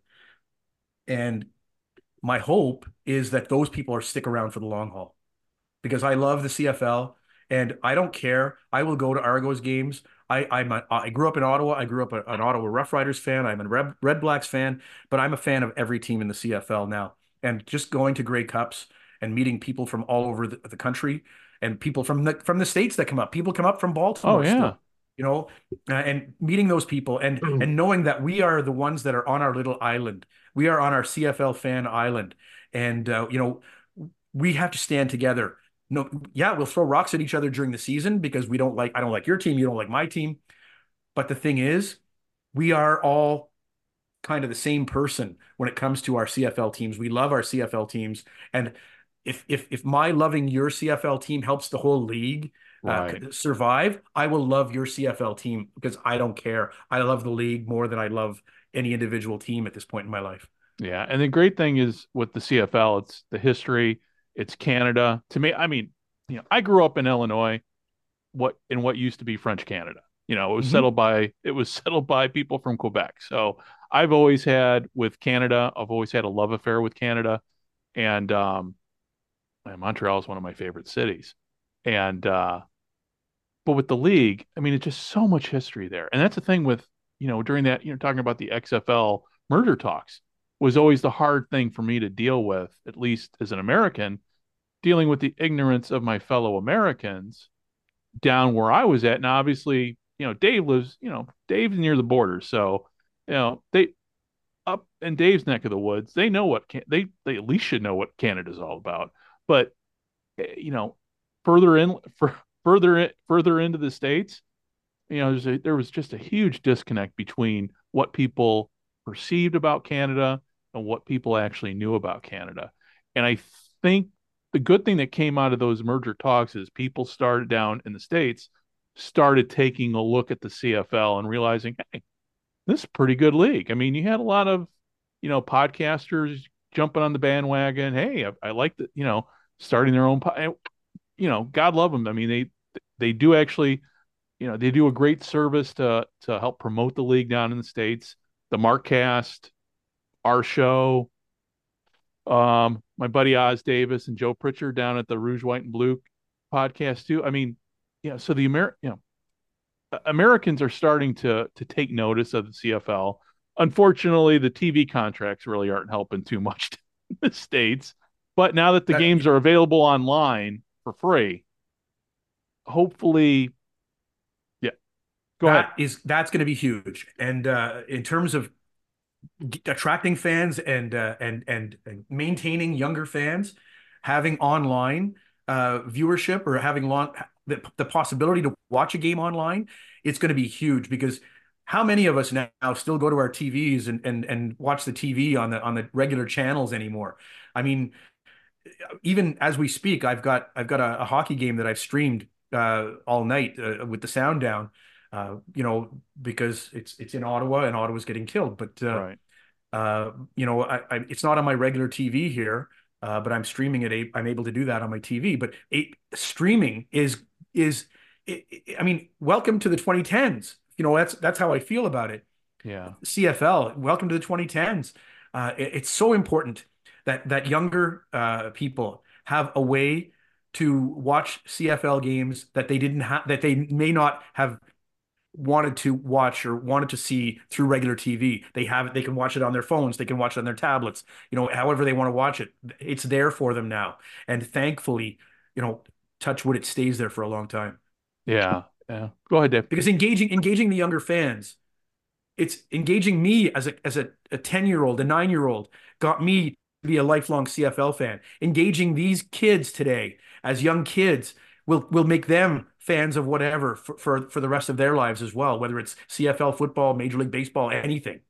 And my hope is that those people are stick around for the long haul because I love the C F L and I don't care. I will go to Argos games. I I'm a, I grew up in Ottawa. I grew up a, an Ottawa Rough Riders fan. I'm a Red, Red Blacks fan, but I'm a fan of every team in the C F L now. And just going to Grey Cups and meeting people from all over the, the country and people from the from the states that come up. People come up from Oh Baltimore yeah. still, you know, uh, and meeting those people and and knowing that we are the ones that are on our little island. We are on our C F L fan island, and uh, you know, we have to stand together. No, yeah, we'll throw rocks at each other during the season because we don't like, I don't like your team, you don't like my team. But the thing is, we are all kind of the same person when it comes to our C F L teams. We love our C F L teams, and if if if my loving your C F L team helps the whole league uh, Right. survive, I will love your C F L team because I don't care. I love the league more than I love any individual team at this point in my life. Yeah. And the great thing is with the C F L, it's the history, it's Canada. To me, I mean, you know, I grew up in Illinois, what in what used to be French Canada. You know, it was Mm-hmm. settled by it was settled by people from Quebec. So I've always had with Canada, I've always had a love affair with Canada. And um Montreal is one of my favorite cities. And uh but with the league, I mean, it's just so much history there. And that's the thing with, you know, during that, you know, talking about the X F L merger talks was always the hard thing for me to deal with, at least as an American, dealing with the ignorance of my fellow Americans down where I was at. Now, obviously, you know, Dave lives, you know, Dave's near the border. So, you know, they up in Dave's neck of the woods, they know what can they they at least should know what Canada's all about. But eh, you know, further in for further in, further into the states, you know, there's a, there was just a huge disconnect between what people perceived about Canada and what people actually knew about Canada. And I think the good thing that came out of those merger talks is people started down in the States, started taking a look at the C F L and realizing, hey, this is a pretty good league. I mean, you had a lot of, you know, podcasters jumping on the bandwagon. Hey, I, I like the, you know, starting their own, po- you know, God love them. I mean, they, they do actually, you know, they do a great service to to help promote the league down in the States. The Markcast, our show, um, my buddy Oz Davis and Joe Pritchard down at the Rouge, White, and Blue podcast too. I mean, yeah, so the Amer you know, Americans are starting to to take notice of the C F L. Unfortunately, the T V contracts really aren't helping too much in the States. But now that the That games are available online for free, hopefully, yeah, go ahead. that is that's going to be huge. And uh, in terms of attracting fans and uh, and and and maintaining younger fans, having online uh, viewership or having long the, the possibility to watch a game online, it's going to be huge because how many of us now still go to our T Vs and and and watch the T V on the on the regular channels anymore? I mean, even as we speak, I've got I've got a, a hockey game that I've streamed uh, all night uh, with the sound down. Uh, you know, because it's it's in Ottawa and Ottawa's getting killed. But uh, Right. uh, you know, I, I, it's not on my regular T V here, uh, but I'm streaming it. I'm able to do that on my T V. But a, streaming is is, I I mean, welcome to the twenty tens. You know, that's that's how I feel about it. Yeah. C F L, welcome to the twenty tens. Uh, it, it's so important that that younger uh, people have a way to watch C F L games that they didn't have, that they may not have wanted to watch or wanted to see through regular T V. They have it, they can watch it on their phones, they can watch it on their tablets, you know, however they want to watch it. It's there for them now. And thankfully, you know, touch wood, it stays there for a long time. Yeah. Yeah. Go ahead, Dave. Because engaging engaging the younger fans, it's engaging me as a as a, a ten-year-old, a nine-year-old, got me to be a lifelong C F L fan. Engaging these kids today as young kids will will make them fans of whatever for, for, for the rest of their lives as well, whether it's C F L football, Major League Baseball, anything.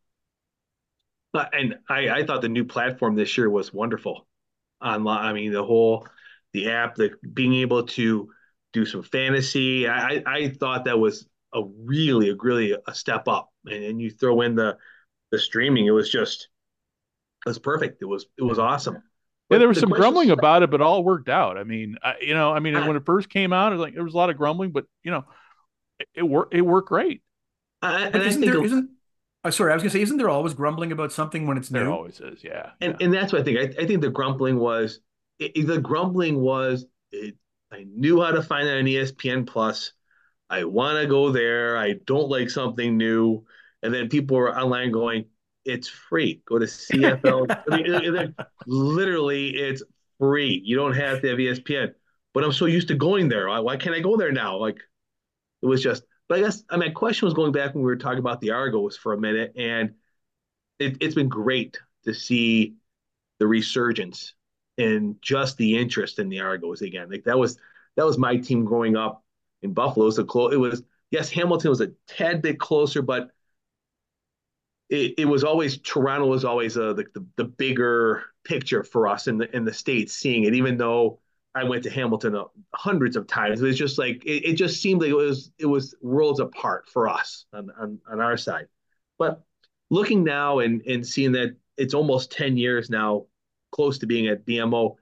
Uh, And I, I thought the new platform this year was wonderful. Online, I mean, the whole the app, the being able to do some fantasy. I I thought that was a really, a really a step up. And, and you throw in the the streaming, it was just it was perfect. It was it was awesome. Yeah, there But was the some question, grumbling about it, but all worked out. I mean, I, you know, I mean, I, when it first came out, it was like there was a lot of grumbling, but you know, it, it worked. It worked great. I, and But I isn't think there isn't uh, sorry, I was gonna say, isn't there always grumbling about something when it's There new? always is. Yeah, and yeah, and that's what I think. I, I think the grumbling was it, the grumbling was it, I knew how to find it on E S P N Plus. I want to go there. I don't like something new. And then people were online going, it's free. Go to C F L. I mean, it, it, literally, it's free. You don't have to have E S P N. But I'm so used to going there. Why, why can't I go there now? Like, it was just, but I guess I mean, my question was going back when we were talking about the Argos for a minute. And it, it's been great to see the resurgence and just the interest in the Argos again. Like that was that was my team growing up in Buffalo. So close. It was yes, Hamilton was a tad bit closer, but it, it was always Toronto was always uh, the, the the bigger picture for us in the in the States, seeing it, even though I went to Hamilton uh, hundreds of times. It was just like it, it just seemed like it was it was worlds apart for us on, on, on our side. But looking now and and seeing that it's almost ten years now, close to being at B M O,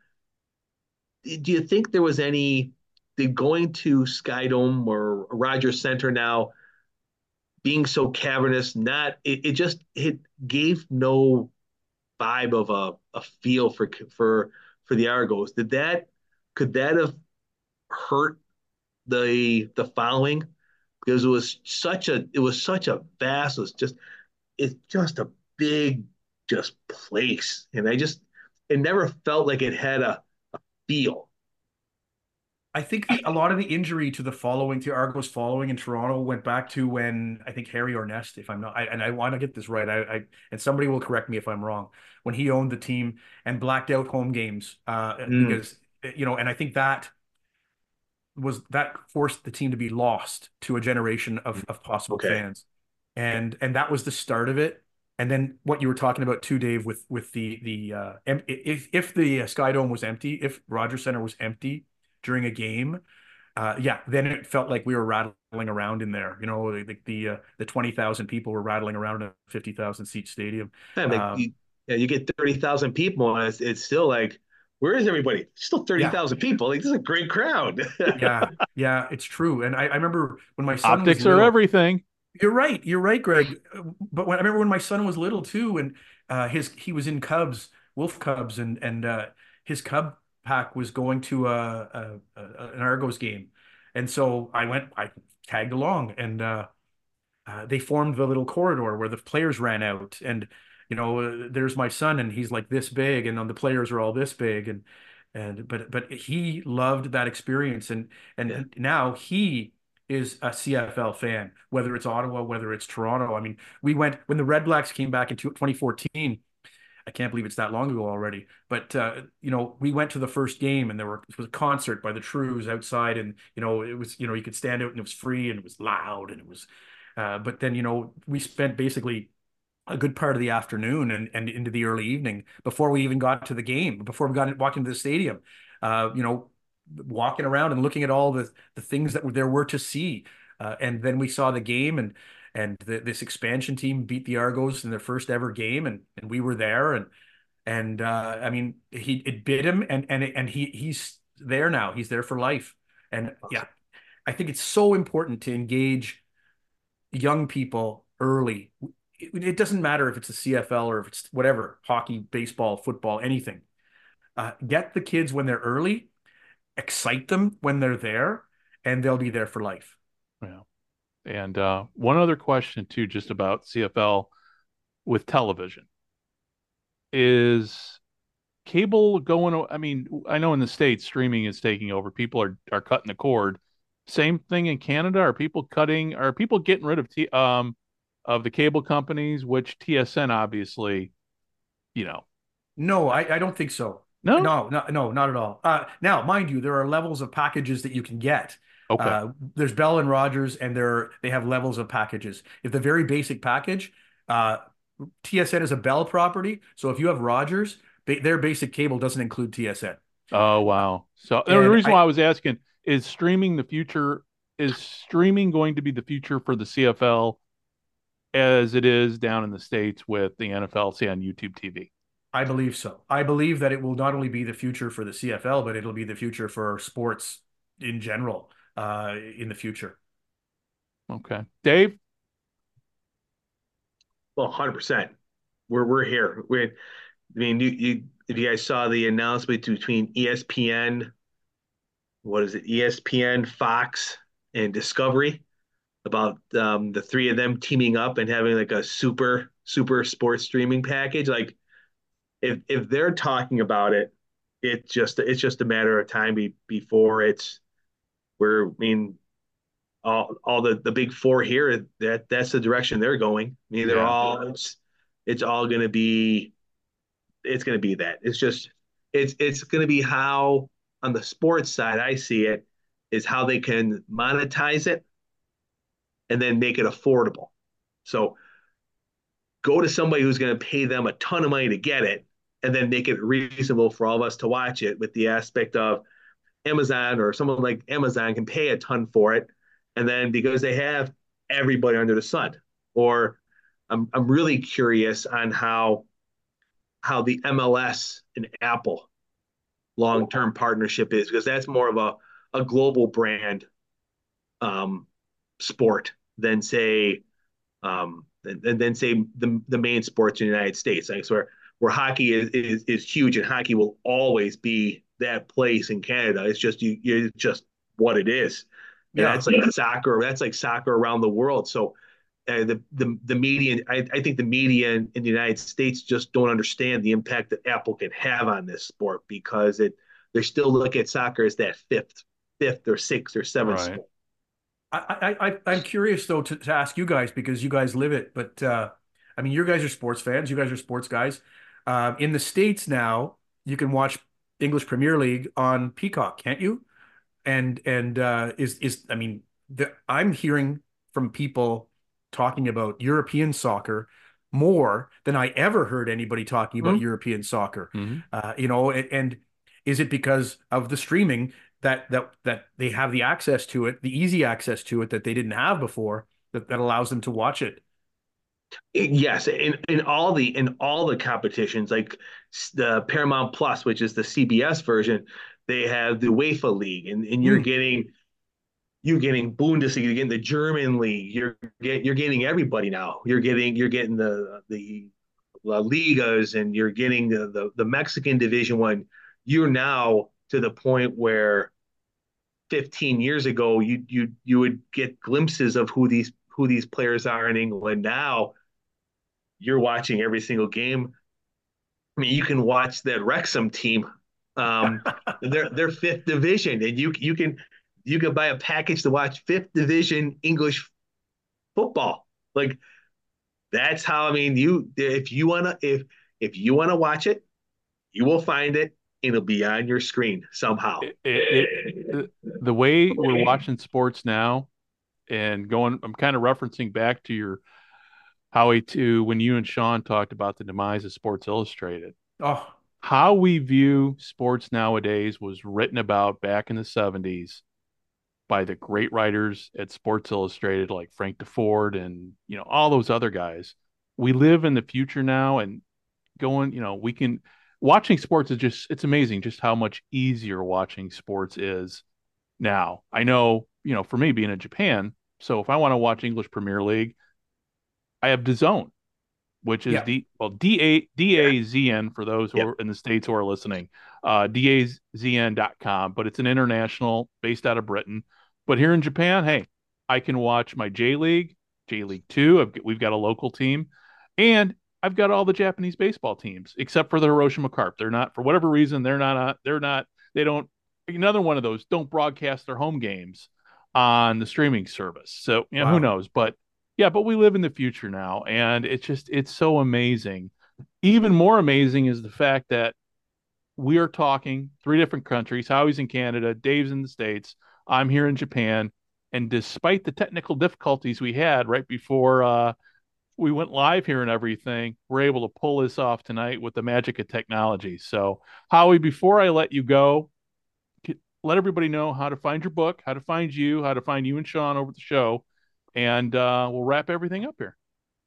do you think there was any did going to Skydome or Rogers Center now being so cavernous, not it, it just it gave no vibe of a, a feel for for for the Argos. Did that could that have hurt the the following? Because it was such a it was such a vast, it was just it's just a big just place. And I just it never felt like it had a, a feel. I think the, a lot of the injury to the following, to Argos following in Toronto went back to when I think Harry Ornest, if I'm not, I, and I want to get this right, I, I and somebody will correct me if I'm wrong, when he owned the team and blacked out home games, uh, Mm, because you know, and I think that was that forced the team to be lost to a generation of of possible okay. fans, and and that was the start of it. And then what you were talking about too, Dave, with with the the uh, if if the Sky Dome was empty, if Rogers Center was empty during a game, uh, yeah, then it felt like we were rattling around in there. You know, like the the, uh, the twenty thousand people were rattling around in a fifty thousand seat stadium. Yeah, like Um, you, yeah, you get thirty thousand people, and it's, it's still like, where is everybody? Still yeah, thirty thousand people. Like, this is a great crowd. yeah, yeah, it's true. And I, I remember when my son was Optics are little. everything. You're right. You're right, Greg. But when, I remember when my son was little too, and uh, his he was in Cubs, Wolf Cubs, and and uh, his Cub pack was going to a, a, a an Argos game, and so I went, I tagged along, and uh, uh, they formed the little corridor where the players ran out, and you know, uh, there's my son, and he's like this big, and then the players are all this big, and and but but he loved that experience, and and, Yeah. and now he is a C F L fan, whether it's Ottawa, whether it's Toronto. I mean, we went when the Red Blacks came back in twenty fourteen. I can't believe it's that long ago already. But uh, you know, we went to the first game, and there were it was a concert by the Trews outside, and you know, it was you know you could stand out, and it was free, and it was loud, and it was. Uh, but then you know, we spent basically a good part of the afternoon and, and into the early evening before we even got to the game, before we got walked into the stadium, uh, you know, walking around and looking at all the, the things that there were to see. Uh, and then we saw the game, and and the, this expansion team beat the Argos in their first ever game, and and we were there, and and uh, I mean, he it bit him, and and and he he's there now. He's there for life. And yeah, I think it's so important to engage young people early. It, it doesn't matter if it's a C F L or if it's whatever, hockey, baseball, football, anything. Uh, get the kids when they're early, excite them when they're there, and they'll be there for life. Yeah. And uh, one other question too, just about C F L with television. Is cable going? I mean, I know in the States streaming is taking over. People are are cutting the cord. Same thing in Canada. Are people cutting? Are people getting rid of T, um of the cable companies? Which T S N obviously, you know, No, I, I don't think so. no. No, no, no, not at all. Uh, now, mind you, there are levels of packages that you can get. Okay. Uh, there's Bell and Rogers, and there they have levels of packages. If the very basic package, uh, T S N is a Bell property, so if you have Rogers, ba- their basic cable doesn't include T S N. Oh wow. So the And reason I, why I was asking is streaming the future. Is streaming going to be the future for the C F L as it is down in the States with the N F L, say on YouTube T V? I believe so. I believe that it will not only be the future for the C F L, but it'll be the future for sports in general uh, in the future. Okay. Dave? Well, one hundred percent. We're we're here. We're, I mean, you, you if you guys saw the announcement between E S P N, what is it? E S P N, Fox, and Discovery about um, the three of them teaming up and having like a super super sports streaming package. Like if if they're talking about it, it just it's just a matter of time be, before it's where I mean all all the the big four here that that's the direction they're going. I mean they're Yeah. all it's it's all going to be it's going to be that. It's just it's it's going to be how on the sports side I see it is how they can monetize it and then make it affordable. So go to somebody who's going to pay them a ton of money to get it, and then make it reasonable for all of us to watch it, with the aspect of Amazon or someone like Amazon can pay a ton for it, and then because they have everybody under the sun. Or I'm I'm really curious on how how the M L S and Apple long-term partnership is, because that's more of a a global brand um, sport than say um, than, than say the the main sports in the United States. Like, so where where hockey is, is is huge, and hockey will always be that place in Canada. It's just you it's just what it is. And Yeah. that's like soccer. That's like soccer around the world. So uh, the the the media, I, I think the media in, in the United States just don't understand the impact that Apple can have on this sport, because it they still look at soccer as that fifth fifth or sixth or seventh Right. sport. I, I, I I'm curious though to, to ask you guys, because you guys live it, but uh, I mean, you guys are sports fans. You guys are sports guys. Um, in the States now, you can watch English Premier League on Peacock, can't you? And and uh, is is I mean, the, I'm hearing from people talking about European soccer more than I ever heard anybody talking about Mhm. European soccer. Mhm. Uh, you know, and, and is it because of the streaming that that that they have the access to it, the easy access to it that they didn't have before, that, that allows them to watch it? Yes, in in all the in all the competitions, like the Paramount Plus, which is the C B S version, they have the UEFA League, and, and you're Hmm. getting you're getting Bundesliga, you're getting the German league, you're get you're getting everybody now. You're getting you're getting the the La Ligas, and you're getting the the, the Mexican Division One. You're now to the point where fifteen years ago you you you would get glimpses of who these who these players are in England. Now you're watching every single game. I mean, you can watch that Wrexham team. Um, they're they're fifth division, and you you can you can buy a package to watch fifth division English football. Like, that's how, I mean, you if you wanna if if you wanna watch it, you will find it. It'll be on your screen somehow. It, it, it the, the way we're watching sports now, and going, I'm kind of referencing back to your Howie, to when you and Sean talked about the demise of Sports Illustrated. Oh, How we view sports nowadays was written about back in the seventies by the great writers at Sports Illustrated, like Frank DeFord and, you know, all those other guys. We live in the future now, and going, you know, we can watching sports is just, it's amazing just how much easier watching sports is now. I know, you know, for me being in Japan, so if I want to watch English Premier League, I have DAZN, which is yeah. D well D A D A Z N for those who Yep. are in the States who are listening. Uh D A Z N dot com, but it's an international based out of Britain. But here in Japan, hey, I can watch my J League, J League Two. I've, we've got a local team, and I've got all the Japanese baseball teams except for the Hiroshima Carp. They're not, for whatever reason, they're not. Uh, they're not. They don't. Another one of those don't broadcast their home games on the streaming service. So, you know, who Wow. knows? But yeah, but we live in the future now, and it's just, it's so amazing. Even more amazing is the fact that we are talking three different countries. Howie's in Canada, Dave's in the States, I'm here in Japan, and despite the technical difficulties we had right before uh, we went live here and everything, we're able to pull this off tonight with the magic of technology. So, Howie, before I let you go, let everybody know how to find your book, how to find you, how to find you and Sean over the show, and uh, we'll wrap everything up here.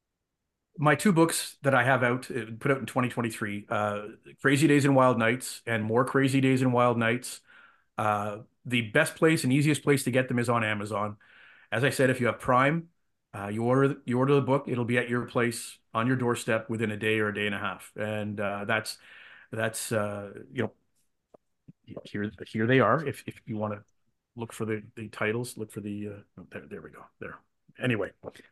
My two books that I have out, uh, put out in twenty twenty-three, uh, Crazy Days and Wild Nights and More Crazy Days and Wild Nights. Uh, the best place and easiest place to get them is on Amazon. As I said, if you have Prime, uh, you order you order the book, it'll be at your place on your doorstep within a day or a day and a half. And uh, that's that's uh, you know, here here they are. If if you want to look for the the titles, look for the uh, oh, there there we go there. Anyway,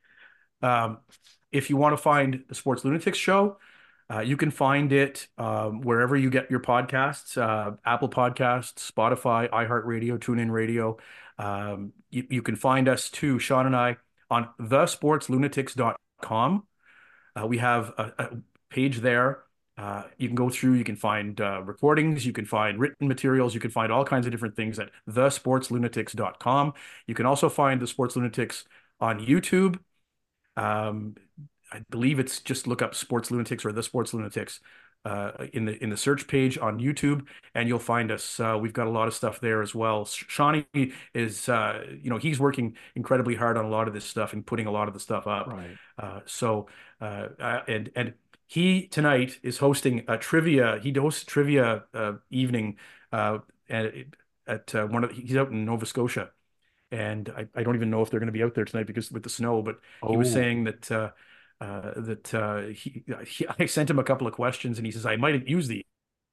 um, if you want to find the Sports Lunatics show, uh, you can find it um, wherever you get your podcasts, uh, Apple Podcasts, Spotify, iHeartRadio, TuneIn Radio. Um, you, you can find us too, Sean and I, on the sports lunatics dot com. Uh, we have a, a page there. Uh, you can go through, you can find uh, recordings, you can find written materials, you can find all kinds of different things at the sports lunatics dot com. You can also find the Sports Lunatics on YouTube. Um, I believe it's just look up Sports Lunatics or the Sports Lunatics uh, in the in the search page on YouTube, and you'll find us. Uh, we've got a lot of stuff there as well. Shawnee is, uh, you know, he's working incredibly hard on a lot of this stuff and putting a lot of the stuff up. Right. Uh, so, uh, uh, and and he tonight is hosting a trivia. He hosts a trivia uh, evening uh, at at uh, one of. He's out in Nova Scotia, and I, I don't even know if they're going to be out there tonight because with the snow. But he was Oh. saying that. Uh, Uh, that uh, he, he, I sent him a couple of questions, and he says I might use these,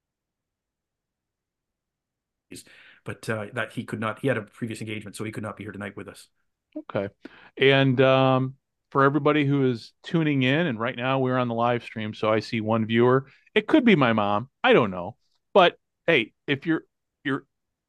but uh, that he could not. He had a previous engagement, so he could not be here tonight with us. Okay. And um, for everybody who is tuning in, and right now we're on the live stream, so I see one viewer. It could be my mom. I don't know. But hey, if you're you're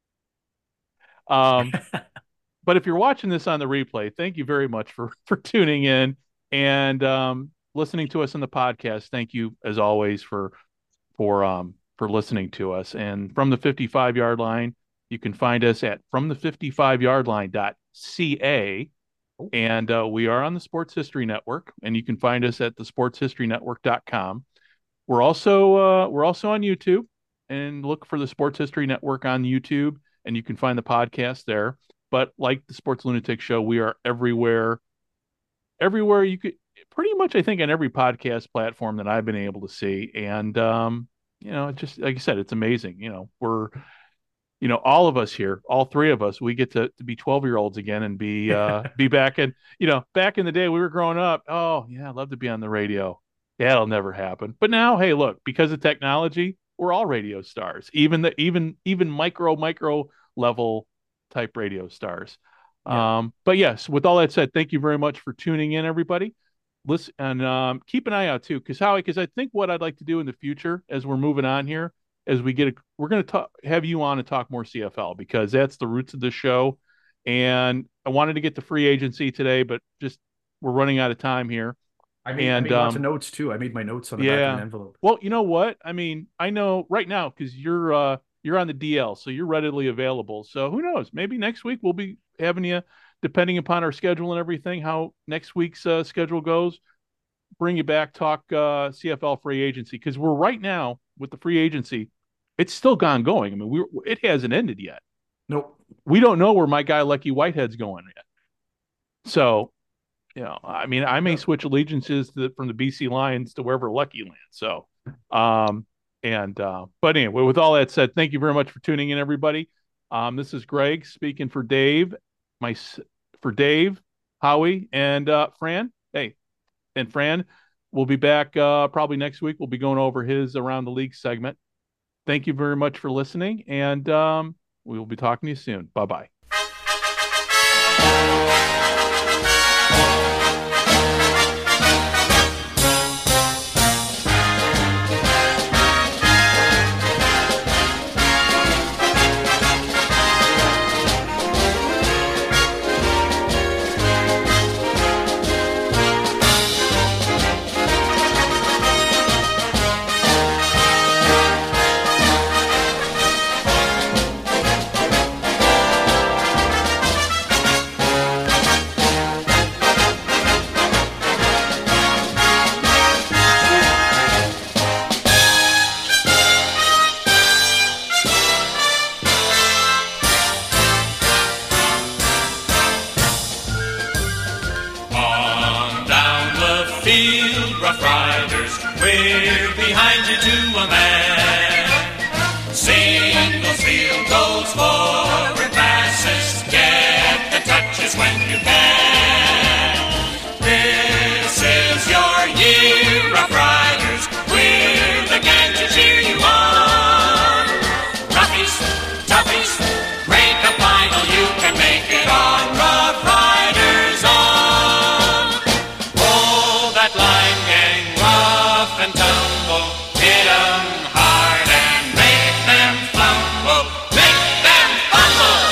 um, but if you're watching this on the replay, thank you very much for for tuning in and um, listening to us in the podcast. Thank you as always for for um for listening to us. And from the fifty-five yard line, you can find us at from the fifty-five yard line dot c a. And uh, we are on the Sports History Network, and you can find us at the sports history network dot com. We're also uh, we're also on YouTube, and look for the Sports History Network on YouTube, and you can find the podcast there. But like the Sports Lunatic Show, we are everywhere. Everywhere you could, pretty much, I think, on every podcast platform that I've been able to see. And, um, you know, just like I said, it's amazing. You know, we're, you know, all of us here, all three of us, we get to, to be twelve year olds again and be, uh, be back in, you know, back in the day we were growing up. Oh, yeah, I'd love to be on the radio. Yeah, it'll never happen. But now, hey, look, because of technology, we're all radio stars, even the, even, even micro, micro level type radio stars. Yeah. Um, but yes, with all that said, thank you very much for tuning in, everybody. Listen, and um, keep an eye out too, because Howie, because I think what I'd like to do in the future, as we're moving on here, as we get, a, we're going to talk, have you on and talk more C F L, because that's the roots of the show. And I wanted to get the free agency today, but just we're running out of time here. I made, and I made um, lots of notes too. I made my notes on the yeah. back of an envelope. Well, you know what? I mean, I know right now because you're uh, you're on the D L, so you're readily available. So who knows? Maybe next week we'll be having you, depending upon our schedule and everything, how next week's uh, schedule goes, bring you back, talk uh, C F L free agency, because we're right now with the free agency, it's still gone going. I mean, we it hasn't ended yet. Nope. We don't know where my guy Lucky Whitehead's going yet. So, you know, I mean, I may switch allegiances to, from the B C Lions to wherever Lucky lands. So, um, and uh, but anyway, with all that said, thank you very much for tuning in, everybody. Um, this is Greg speaking for Dave. My for Dave, Howie, and uh, Fran. Hey, and Fran, we'll be back uh, probably next week. We'll be going over his Around the League segment. Thank you very much for listening, and um, we will be talking to you soon. Bye bye. Rough Riders, we're behind you to a man. Singles, field goals, forward passes, get the touches when you can. This is your year, Rough Riders, we're the gang to cheer you on. Roughies, toughies, break a final, you can make it on. Rough Riders on. Hold that line, and tumble, hit 'em hard and make them fumble, make them fumble.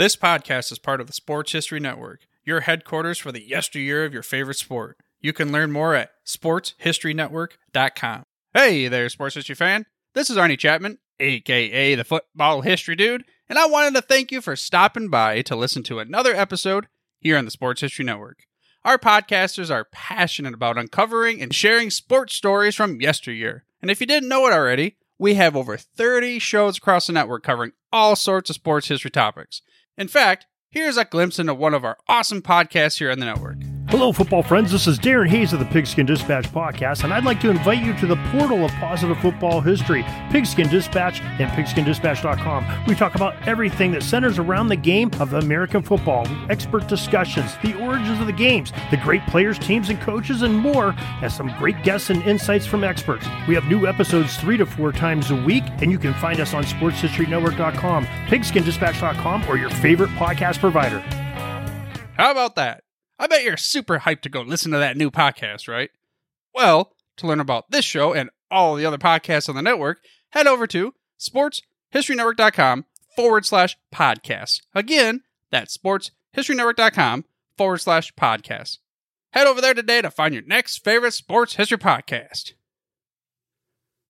This podcast is part of the Sports History Network, your headquarters for the yesteryear of your favorite sport. You can learn more at sports history network dot com. Hey there, sports history fan. This is Arnie Chapman, aka the Football History Dude, and I wanted to thank you for stopping by to listen to another episode here on the Sports History Network. Our podcasters are passionate about uncovering and sharing sports stories from yesteryear. And if you didn't know it already, we have over thirty shows across the network covering all sorts of sports history topics. In fact, here's a glimpse into one of our awesome podcasts here on the network. Hello, football friends. This is Darren Hayes of the Pigskin Dispatch podcast, and I'd like to invite you to the portal of positive football history, Pigskin Dispatch and pigskin dispatch dot com. We talk about everything that centers around the game of American football, expert discussions, the origins of the games, the great players, teams, and coaches, and more, and some great guests and insights from experts. We have new episodes three to four times a week, and you can find us on sports history network dot com, pigskin dispatch dot com, or your favorite podcast provider. How about that? I bet you're super hyped to go listen to that new podcast, right? Well, to learn about this show and all the other podcasts on the network, head over to sports history network dot com forward slash podcasts. Again, that's sports history network dot com forward slash podcasts. Head over there today to find your next favorite sports history podcast.